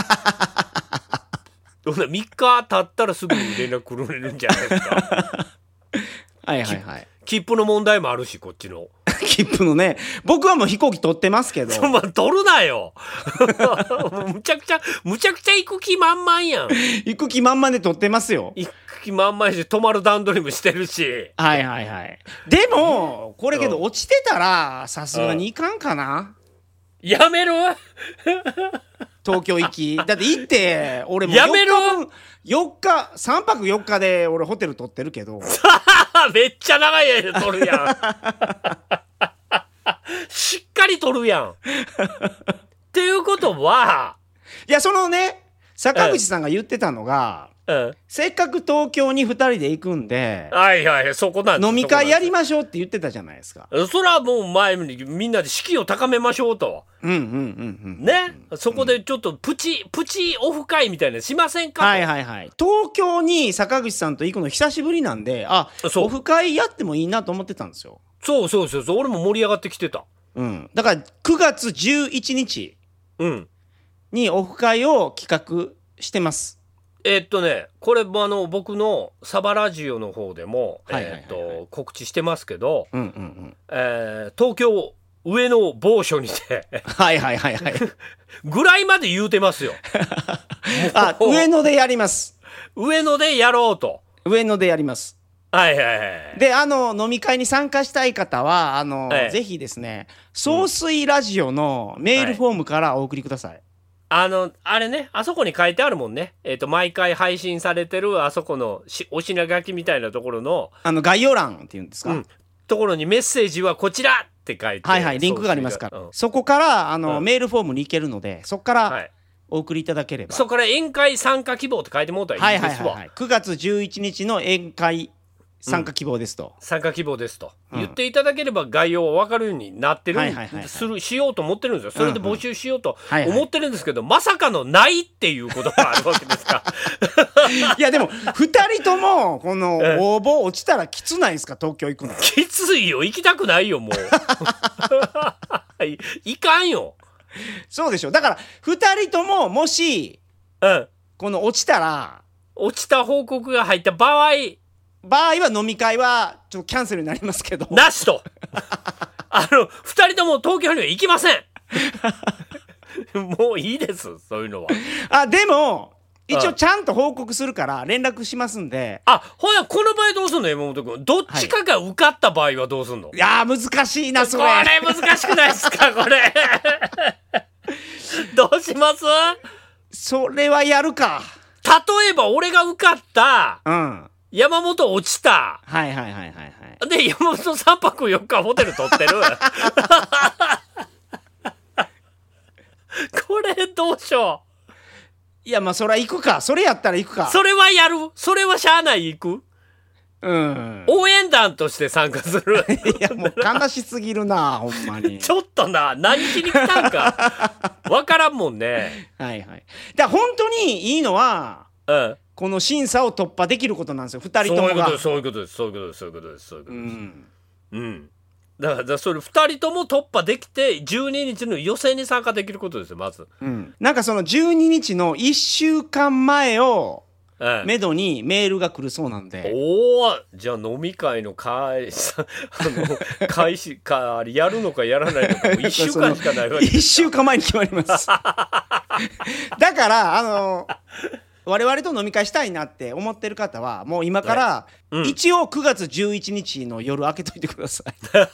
よみっか経ったらすぐに連絡くれるんじゃないですかはいはいはい。 切符の問題もあるしこっちの切符のね僕はもう飛行機取ってますけどそんな取るなよむちゃくちゃむちゃくちゃ行く気満々やん。 行く気満々で取ってますよ。 行く気満々やし泊まる段取りもしてるし。 はいはいはい。でもこれけど落ちてたらさすがにいかんかな。 やめる東京行きだって行って俺もやめるよっかさんぱくよっかで俺ホテル取ってるけどめっちゃ長い間取るやんしっかり取るやんっていうことはいやそのね坂口さんが言ってたのが、うん、せっかく東京にふたりで行くんで、 はいはいそこなんです。 飲み会やりましょうって言ってたじゃないですか。 それはもう前にみんなで士気を高めましょうと。 うんうんうんうん。 ね、そこでちょっとプチプチオフ会みたいなしませんか。 はいはいはい。東京に坂口さんと行くの久しぶりなんで、あ、オフ会やってもいいなと思ってたんですよ。 そうそうそうそう。俺も盛り上がってきてた。 うん。だからくがつじゅういちにちにオフ会を企画してます。 えー、っとねこれもあの僕のサバラジオの方でも、はいはいはいはい、えー、っと告知してますけど、うんうんうんえー、東京上野某所にてはいはいはいはいぐらいまで言うてますよあ上野でやります。 上野でやろうと。 上野でやります。 はいはいはい。 であの飲み会に参加したい方はあの、はい、ぜひですね総水ラジオのメールフォームからお送りください、はい。 あのあれねあそこに書いてあるもんね。えっと毎回配信されてるあそこのしお品書きみたいなところのあの概要欄っていうんですか、うん、 ところにメッセージはこちらって書いてはいはいリンクがありますから、うん、そこからあの、うん、メールフォームに行けるのでそこからお送りいただければ、はい、 そこから宴会参加希望って書いてもらったらいいですわ。はいはいはいはい、 くがつじゅういちにちの宴会参加希望ですと、うん、 参加希望ですと、うん、言っていただければ概要は分かるようになってる、はいはいはいはい、するしようと思ってるんですよ。それで募集しようと思ってるんですけど、うんうんはいはい、まさかのないっていうことがあるわけですかいやでもふたりともこの応募落ちたらきつないですか。東京行くのきついよ。行きたくないよもうい, いかんよ。 そうでしょ。だからふたりとももし、うん、この落ちたら落ちた報告が入った場合場合は飲み会はちょっとキャンセルになりますけどなしとあのふたりとも東京には行きませんもういいですそういうのは。 あでも一応ちゃんと報告するから連絡しますんで。 あほなこの場合どうすんの山本君。どっちかが受かった場合はどうすんの。 はい、いやー難しいなそれ。 これ難しくないですかこれどうします。 それはやるか。 例えば俺が受かった、 うん、 山本落ちた。 はいはいはいはいはい。 で山本さんぱくよっかホテル取ってるこれどうしよう。 いやまあそれは行くか。それやったら行くか。 それはやる。それはしゃあない行く。 うん。 応援団として参加する。 いやもう悲しすぎるなほんまに。 ちょっとな何しに来たんかわからんもんね。 はいはい。だから本当にいいのは、 うん、 この審査を突破できることなんですよ。二人ともが。 そういうことですそういうことですそういうことですそういうことですそういうことです。 うんうん。だからそれふたりとも突破できてじゅうににちの予選に参加できることですよまず、 うん、なんかそのじゅうににちのいっしゅうかんまえをめどにメールが来るそうなんで、 おおじゃあ飲み会の開始あの開始かやるのかやらないのかもういっしゅうかんしかないわけいっしゅうかんまえに決まりますだからあの我々と飲み会したいなって思ってる方はもう今から、うん、一応くがつじゅういちにちの夜開けといてくださ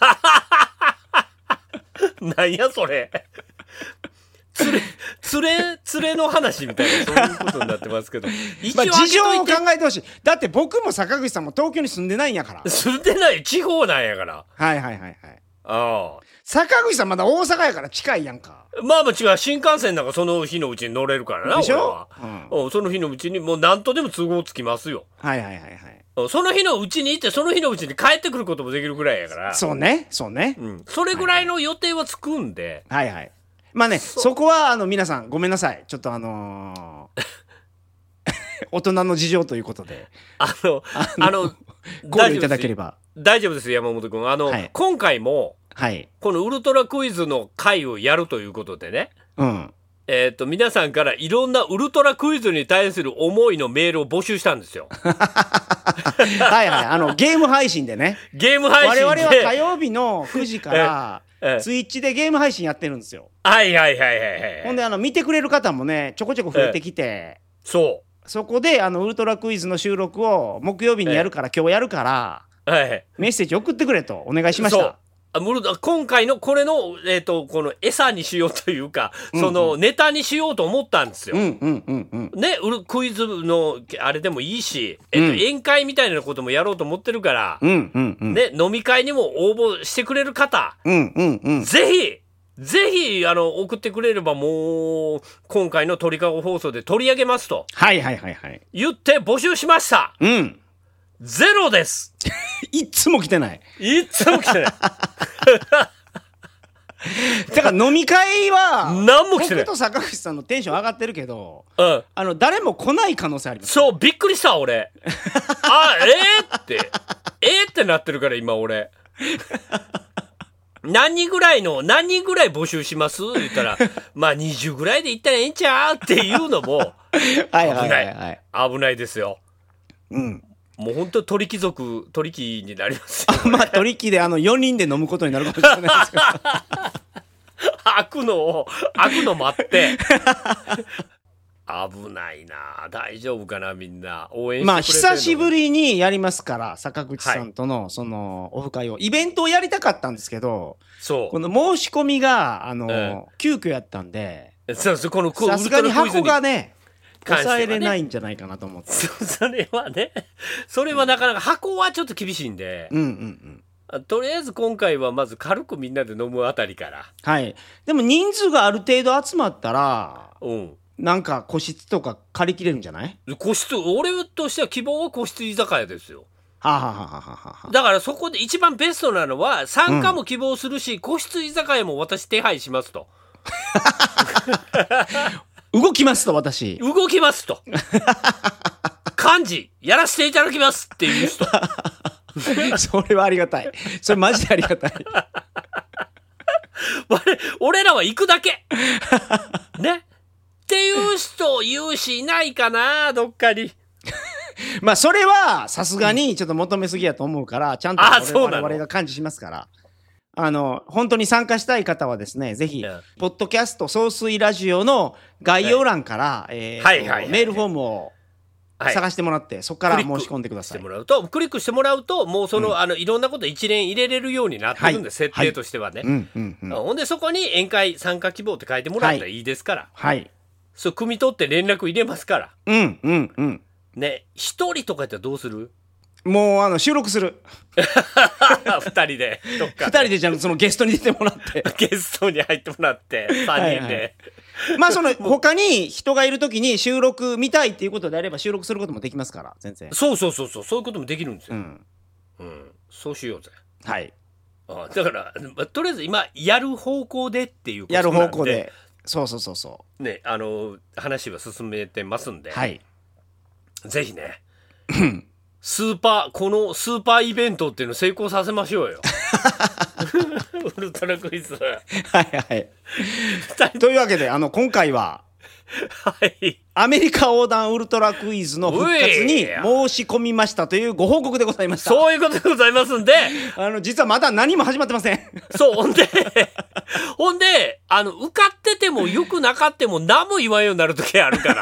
いなんやそれ連れ連れ連れの話みたいなそういうことになってますけど一応事情を考えてほしい。だって僕も坂口さんも東京に住んでないんやから。 住んでない地方なんやから。 はいはいはいはい。 ああ坂口さんまだ大阪やから近いやんか。 まあまあ違う新幹線なんかその日のうちに乗れるからな。 でしょ、 うん、その日のうちにもう何とでも都合つきますよ。 はいはいはいはい。 その日のうちに行ってその日のうちに帰ってくることもできるぐらいやから。 そうねそうね、うん、 それぐらいの予定はつくんで、 はいはい、まあね そ, そこはあの皆さんごめんなさいちょっとあのー、大人の事情ということであのあのご了承いただければ大丈夫です山本君あの、はい、今回も、はい、このウルトラクイズの回をやるということでね、うんえー、と皆さんからいろんなウルトラクイズに対する思いのメールを募集したんですよはいはいあのゲーム配信でねゲーム配信で我々は火曜日のくじからツイッチでゲーム配信やってるんですよ。 はいはいはいはいはい。 ほんであの見てくれる方もねちょこちょこ増えてきて、 そうそこであのウルトラクイズの収録を木曜日にやるから今日やるから、はい、メッセージ送ってくれとお願いしました。 今回のこれの、えーと、この餌にしようというか、うんうん、そのネタにしようと思ったんですよ。うんうんうんうん、ねクイズのあれでもいいし、えーとうん、宴会みたいなこともやろうと思ってるから、うんうんうんね、飲み会にも応募してくれる方、うんうんうん、ぜひぜひあの送ってくれればもう今回の鳥かご放送で取り上げますと、はいはいはいはい、言って募集しました。うんゼロですいっつも来てないいっつも来てないだから飲み会は何も来てない。 僕と坂口さんのテンション上がってるけど、うん、あの誰も来ない可能性あります。 そうびっくりした俺あえー、ってえーってなってるから今俺何人ぐらいの何人ぐらい募集します言ったらまあにじゅうぐらいでいったらええんちゃうっていうのも危ない、はいはいはいはい、危ないですよ。うんもう本当鳥貴族鳥貴になりますよ、ね、 あまあ鳥貴であのよにんで飲むことになるかもしれないですけど開くのを開くの待って危ないな大丈夫かなみんな応援してくれてるの。まあ久しぶりにやりますから坂口さんとの、はい、そのオフ会をイベントをやりたかったんですけどそうこの申し込みがあの、うん、急遽やったんでそうそうこのさすがに箱がね抑えれないんじゃないかなと思って、ね、 それはねそれはなかなか箱はちょっと厳しいんで、うんうんうん、とりあえず今回はまず軽くみんなで飲むあたりから。 はいでも人数がある程度集まったら、うん、なんか個室とか借り切れるんじゃない？ 個室俺としては希望は個室居酒屋ですよ。 はあ、はあはははあ、 だからそこで一番ベストなのは参加も希望するし、うん、個室居酒屋も私手配しますと動きますと私動きますと幹事やらせていただきますっていう人それはありがたいそれマジでありがたい俺, 俺らは行くだけねっていう人有志いないかなどっかにまあそれはさすがにちょっと求めすぎやと思うから、ちゃんと我々が感知しますから。あの本当に参加したい方はですね、ぜひ、ポッドキャスト総水ラジオの概要欄から、えー、メールフォームを探してもらって、はい、そこから申し込んでください。 クリックしてもらうと、クリックしてもらうと、もうその、うん、あのいろんなこと一連入れれるようになってるんで、はい、設定としてはね。ほんでそこに宴会参加希望って書いてもらったらいいですから。 はい。 そう汲み取って連絡入れますから。 うんうんうん。 ね、一人とかやったらどうする？ もうあの収録する。 二人でどっか二人でじゃん、そのゲストに出てもらってゲストに入ってもらってさんにんで、はいはい、 まあその他に人がいるときに収録見たいっていうことであれば収録することもできますから、全然。 そうそうそうそう、そういうこともできるんですよ。うん、うん、そうしようぜ。 はい。 あだから、まあ、とりあえず今やる方向でっていうことなんで、 やる方向で、そうそうそうそうね、あの話は進めてますんで、 はい、 ぜひねスーパーこのスーパーイベントっていうのを成功させましょうよ。ウルトラクイズ。 はいはい。というわけで、あの今回は、 はい、 アメリカ横断ウルトラクイズの復活に申し込みましたというご報告でございました。 そういうことでございますんで、 あの実はまだ何も始まってません。 そうほんでほんであの受かっててもよくなかっても何も言わんようになる時あるから。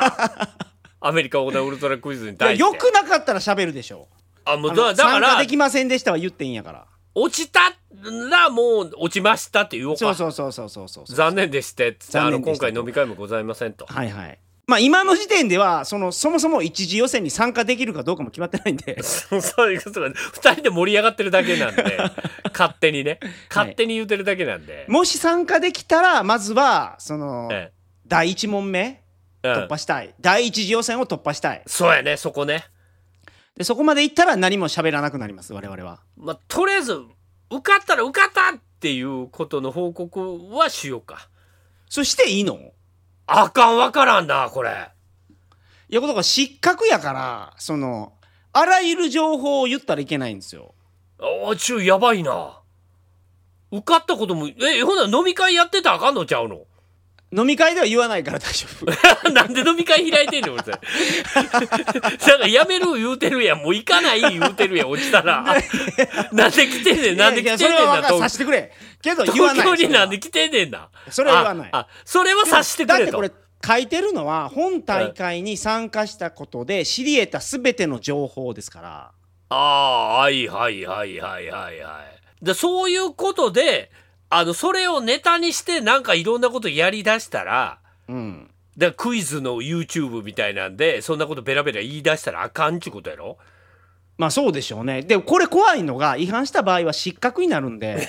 アメリカ横断ウルトラクイズに対して。 よくなかったら喋るでしょ。 あもうだだから参加できませんでしたは言っていいんやから。 落ちたらもう落ちましたって言おうか。 そうそうそうそうそうそう。 残念でしてっつってあの今回飲み会もございませんと。 はいはい。まあ今の時点ではそのそもそも一次予選に参加できるかどうかも決まってないんで。 そういうことがふたりで盛り上がってるだけなんで勝手にね勝手に言うてるだけなんで、はい、 もし参加できたらまずはその、ええ、だいいち問目突破したい、うん、だいいち次予選を突破したい。 そうやね、そこね。 でそこまでいったら何も喋らなくなります、我々は。 まあとりあえず受かったら受かったっていうことの報告はしようか。 そしていいの？ あかん、わからんなこれ。 いや、だから失格やからそのあらゆる情報を言ったらいけないんですよ。 ああ、ちゅうやばいな。受かったこともえほな飲み会やってたらあかんのちゃうの？ 飲み会では言わないから大丈夫。なんで飲み会開いてんの俺。だからやめる言うてるやん。もう行かない言うてるやん。落ちたら。なんで来てんねん。なんで来てんねんな。 さしてくれ。けど言わない。 東京になんで来てんねんな。 それは言わない。 あ、あそれはさしてくれと。 だってこれ書いてるのは本大会に参加したことで知り得たすべての情報ですから。 ああ、はいはいはいはいはいはい。でそういうことで。あのそれをネタにしてなんかいろんなことやりだしたら、うん、だからクイズの YouTube みたいなんでそんなことベラベラ言い出したらあかんちゅうことやろ。 まあそうでしょうね。でもこれ怖いのが違反した場合は失格になるんで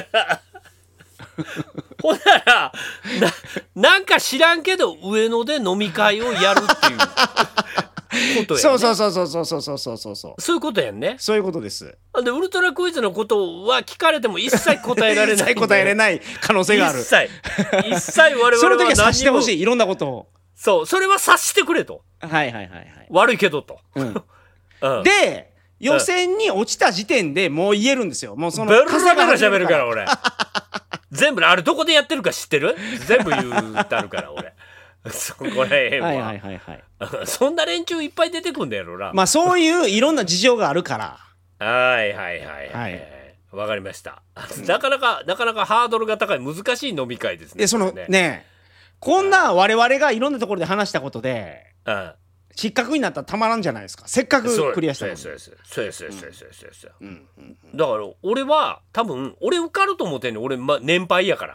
ほんなら な, なんか知らんけど上野で飲み会をやるっていうことやね。 そうそうそうそうそうそうそうそうそうそういうことやんね。 そういうことです。 でウルトラクイズのことは聞かれても一切答えられない。 一切答えられない可能性がある。 一切一切我々はその時は察してほしい、いろんなことを。 そうそれは察してくれと。 はいはいはいはい。 悪いけどと。 うんうん、で予選に落ちた時点でもう言えるんですよ。もうそのベラベラ喋るから俺。全部あれどこでやってるか知ってる？全部言うてあるから俺。そこらへんは。 はいはいはいはい。 そんな連中いっぱい出てくんだやろな。 まあそういういろんな事情があるから。 はいはいはいはい。わ、はい、かりました。なかなかなかなかハードルが高い難しい飲み会ですね。 でその ね, ねこんな我々がいろんなところで話したことで、うん、失格になったらたまらんじゃないですか。せっかくクリアしたのに。 そうですそうですそうですそうですそうです。だから俺は多分俺受かると思ってんの。俺、ま、年配やから。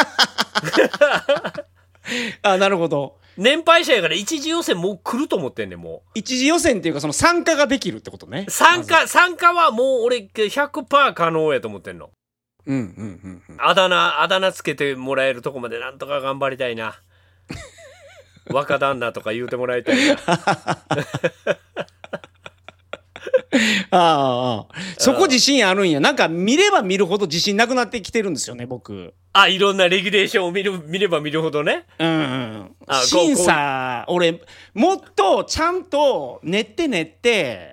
あ、なるほど。 年配者やから一次予選もう来ると思ってんねん。もう一次予選っていうかその参加ができるってことね。 参加、ま、参加はもう俺 ひゃくパーセント 可能やと思ってんの。 うんうんうんうん。 あだ名あだ名つけてもらえるとこまでなんとか頑張りたいな。若旦那とか言うてもらいたいな。 ああ、そこ自信あるんや。なんか見れば見るほど自信なくなってきてるんですよね、僕。 あ、いろんなレギュレーションを見る見れば見るほどね。 うん、うん。審査、俺もっとちゃんと練って練って、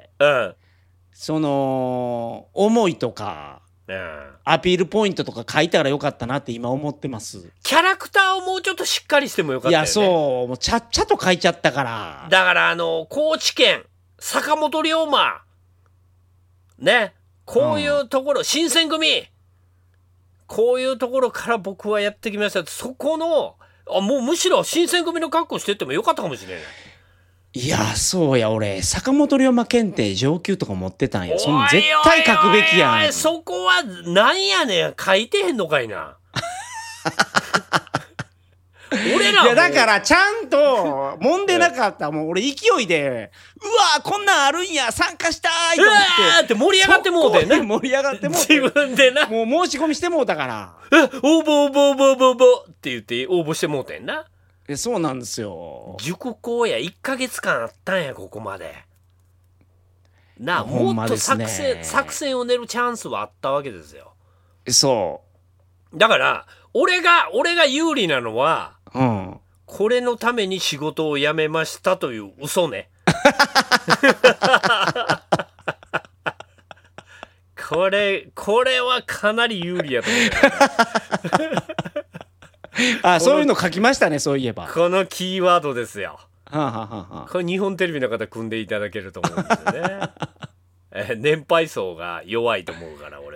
うん、その思いとか、うん、アピールポイントとか書いたらよかったなって今思ってます。 キャラクターをもうちょっとしっかりしてもよかったよね。 いや、そう、もうちゃっちゃと書いちゃったから。 だからあの高知県坂本龍馬ね、こういうところ、うん、新選組こういうところから僕はやってきました。そこのあもうむしろ新選組の格好してってもよかったかもしれない。 いやそうや、俺坂本龍馬検定上級とか持ってたんや。そんな絶対書くべきやん。おいおいおい、 そこはなんやねん、書いてへんのかいな。俺らいやだからちゃんと揉んでなかったらもう俺勢いでうわこんなんあるんや参加したいと思って、 うわーって盛り上がってもうてね、 盛り上がってもうて自分でな、 もう申し込みしてもうたから、 え応募応募応募応募応募って言って応募してもうてんな。 えそうなんですよ。 塾講やいっかげつかんあったんや、ここまでなあ。もっと作戦、ね、作戦を練るチャンスはあったわけですよ。 そうだから俺が俺が有利なのは、 うん、 これのために仕事を辞めましたという嘘ね。これこれはかなり有利やと思う。 あ、そういうの書きましたね、そういえば。 このキーワードですよ。 はあはあはあ、これ日本テレビの方組んでいただけると思うんですよね。え年配層が弱いと思うから俺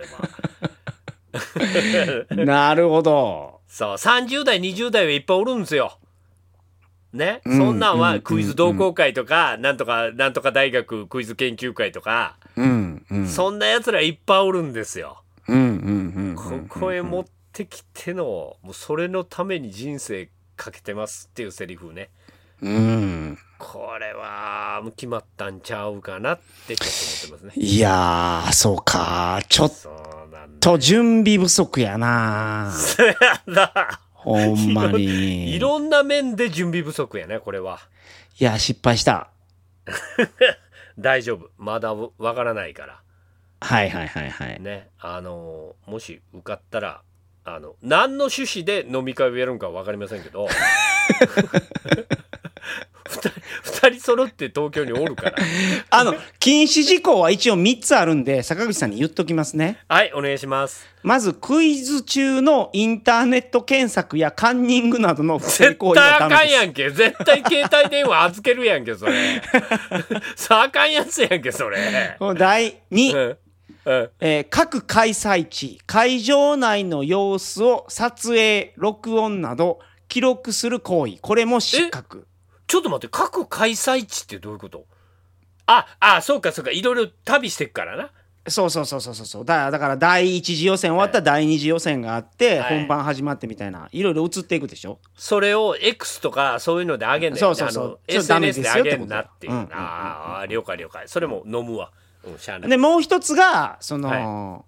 は。なるほど。 そうさんじゅう代にじゅう代はいっぱいおるんですよ。ね、うん、そんなんはクイズ同好会とか、うん、なんとかなんとか大学クイズ研究会とか、 うんうん、 そんなやつらいっぱいおるんですよ。 うんうんうんうん、 ここへ持ってきてのもうそれのために人生かけてますっていうセリフね、 うん、 これは決まったんちゃうかなってちょっと思ってますね。 いやーそうか、ちょっと準備不足やな。 そうやな、 ほんまにいろんな面で準備不足やねこれは。 いや失敗した。 大丈夫、まだわからないから。 はいはいはいはいね、あのもし受かったらあの何の趣旨で飲み会をやるのか分かりませんけどふたり揃って東京におるからあの禁止事項は一応みっつあるんで坂口さんに言っときますね。 はいお願いします。 まずクイズ中のインターネット検索やカンニングなどの不正行為はダメです。絶対あかんやんけ、 絶対携帯電話預けるやんけそれ。さああかんやつやんけそれ。 だいに、 うんうんえー、各開催地会場内の様子を撮影録音など記録する行為、これも失格。 ちょっと待って、各開催地ってどういうこと？ああそうかそうか、いろいろ旅してっからな。 そうそうそうそうそう、だだから第一次予選終わったら第二次予選があって、はい、本番始まってみたいな、いろいろ移っていくでしょ。 それを X とかそういうので上げんだよね。 そうそうそう、 エスエヌエス で上げんなっていう。うんうんうん、ああ了解了解、それも飲むわ。うん、しゃあない。 でもう一つがその、はい、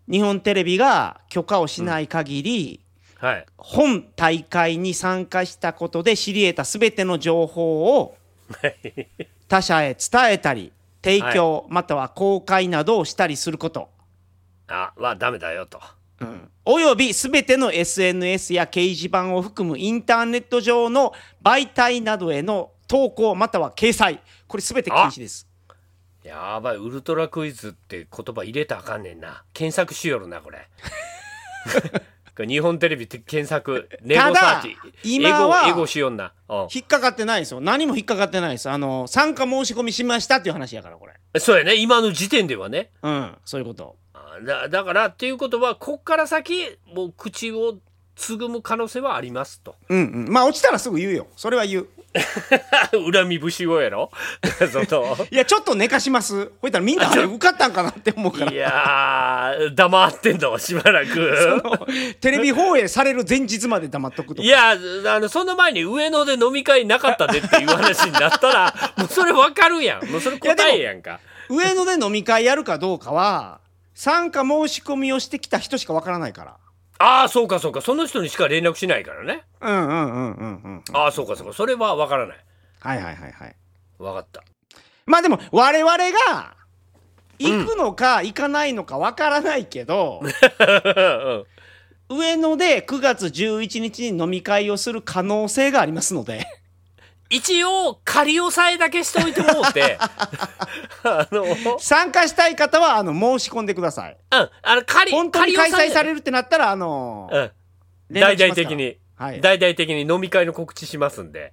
日本テレビが許可をしない限り、うんはい、本大会に参加したことで知り得たすべての情報を他者へ伝えたり提供、はい、または公開などをしたりすることあはダメだよと、 うん、およびすべての エスエヌエス や掲示板を含むインターネット上の媒体などへの投稿または掲載、これすべて禁止です。 やばい、ウルトラクイズって言葉入れたらあかんねんな。検索しよるなこれ。日本テレビって検索ネゴサーチ、 今はエゴしよんな、うん、 引っかかってないですよ。何も引っかかってないです。あの参加申し込みしましたっていう話やからこれ。 そうやね、今の時点ではね。 うんそういうこと。 だ, だからっていうことはこっから先もう口をつぐむ可能性はありますと。 うんうん、まあ落ちたらすぐ言うよ、それは言う。 恨み節語やろ。 いやちょっと寝かします。ほいたらみんなあれ受かったんかなって思うから。 いやー黙ってんのしばらく。 そのテレビ放映される前日まで黙っとくとか。 いやあのその前に上野で飲み会なかったでっていう話になったらもうそれ分かるやん、もうそれ答えやんか。 上野で飲み会やるかどうかは参加申し込みをしてきた人しか分からないから。 ああそうかそうか、その人にしか連絡しないからね。 うんうんうんうんうん、うん、 ああそうかそうか、それは分からない。 はいはいはいはい、 分かった。 まあでも我々が行くのか行かないのか分からないけど、うん、上野でくがつじゅういちにちに飲み会をする可能性がありますので一応仮押さえだけしといてもうてあの参加したい方はあの申し込んでください。 うん、あの仮本当に開催されるってなったらあの、 うん、大々的に、はい、大々的に飲み会の告知しますんで、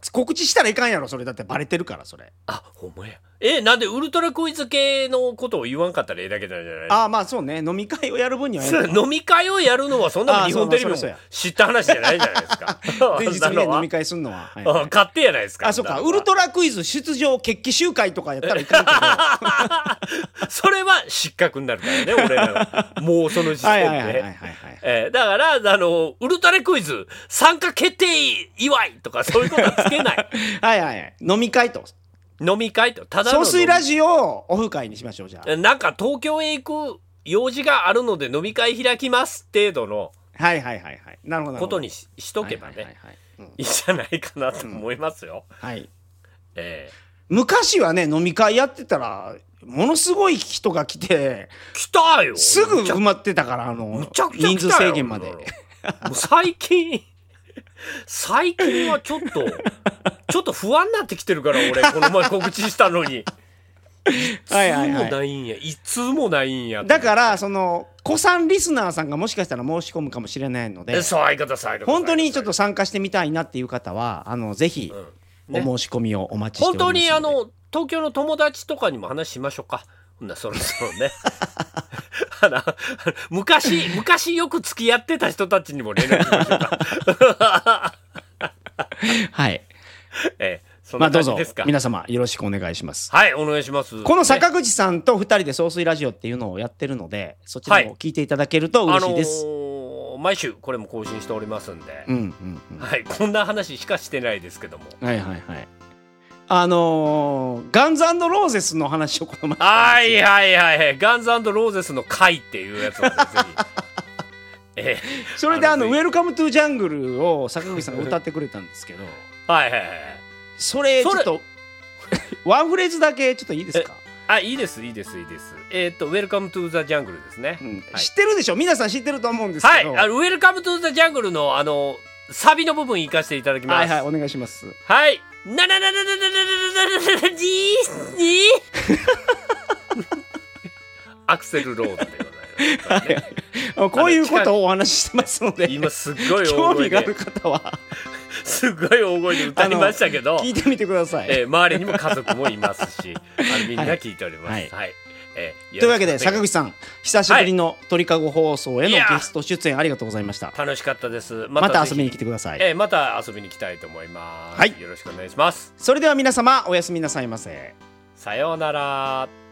告知したらいかんやろそれ。だってバレてるからそれ。 あ、ほんまや。え、なんでウルトラクイズ系のことを言わんかったらええだけなんじゃない？ ああ、まあそうね。飲み会をやる分にはやる。 飲み会をやるのはそんな日本テレビも知った話じゃないじゃないですか。 前日に飲み会すんのは、 はいはい、勝手やないですか。 あ、そうか。ウルトラクイズ出場決起集会とかやったらいかんけどそれは失格になるからね、俺らがもうその時点で。だからあのウルトラクイズ参加決定祝いとかそういうことはつけないはいはいはい。飲み会と飲み会とただの総水ラジオをオフ会にしましょう。じゃあなんか東京へ行く用事があるので飲み会開きます程度のはいはいはいはいなるほどことに し, しとけばねいいじゃないかなと思いますよ、 うん、はい、 えー、 昔はね飲み会やってたらものすごい人が来て来たよすぐ埋まってたから、あのむちゃくちゃ人数制限まで。 もう最近最近はちょっとちょっと不安になってきてるから俺この前告知したのにいつもないんや、いつもないんや。 だからその子さんリスナーさんがもしかしたら申し込むかもしれないので、 そういうことそういうこと本当にちょっと参加してみたいなっていう方はあのぜひお申し込みをお待ちしておりますので、 ね、本当にあの東京の友達とかにも話しましょうか。ほんなそろそろねあの昔昔よく付き合ってた人たちにも連絡しましょうかはい、 ええ、そんな感じですか。 まあ、どうぞ皆様よろしくお願いします。 はい、お願いします。 この坂口さんとふたりで総水ラジオっていうのをやってるので、そちらも聞いていただけると嬉しいです、 はい、あのー、毎週これも更新しておりますんで、 うんうんうん、 はい、こんな話しかしてないですけども、 はいはいはい、あのー、ガンズ&ローゼスの話をこの前はいはいはいガンズ&ローゼスの会っていうやつをぜひえー、それであのウェルカムトゥジャングルを坂口さんが歌ってくれたんですけどはいはいはい、 それちょっとワンフレーズだけちょっといいですか。 あ、いいですいいですいいです。えー、っとウェルカムトゥザジャングルですね、 うんはい、知ってるでしょ、皆さん知ってると思うんですけど、 はい、あのウェルカムトゥザジャングルのあのサビの部分行かせていただきます。 はいはい、お願いします。 はい、なななななななななななじーアクセルロードでございます、ねはい、こういうことをお話ししてますので、 今すっごい大声で興味がある方はすっごい大声で歌いましたけど聞いてみてください、 えー、周りにも家族もいますしあのみんな聞いております、はいはい、えー、というわけで坂口さん久しぶりの鳥かご放送へのゲスト出演ありがとうございました。 楽しかったです。 ま た, また遊びに来てください、 えー、また遊びに来たいと思います、 はい、 よろしくお願いします。 それでは皆様おやすみなさいませ。 さようなら。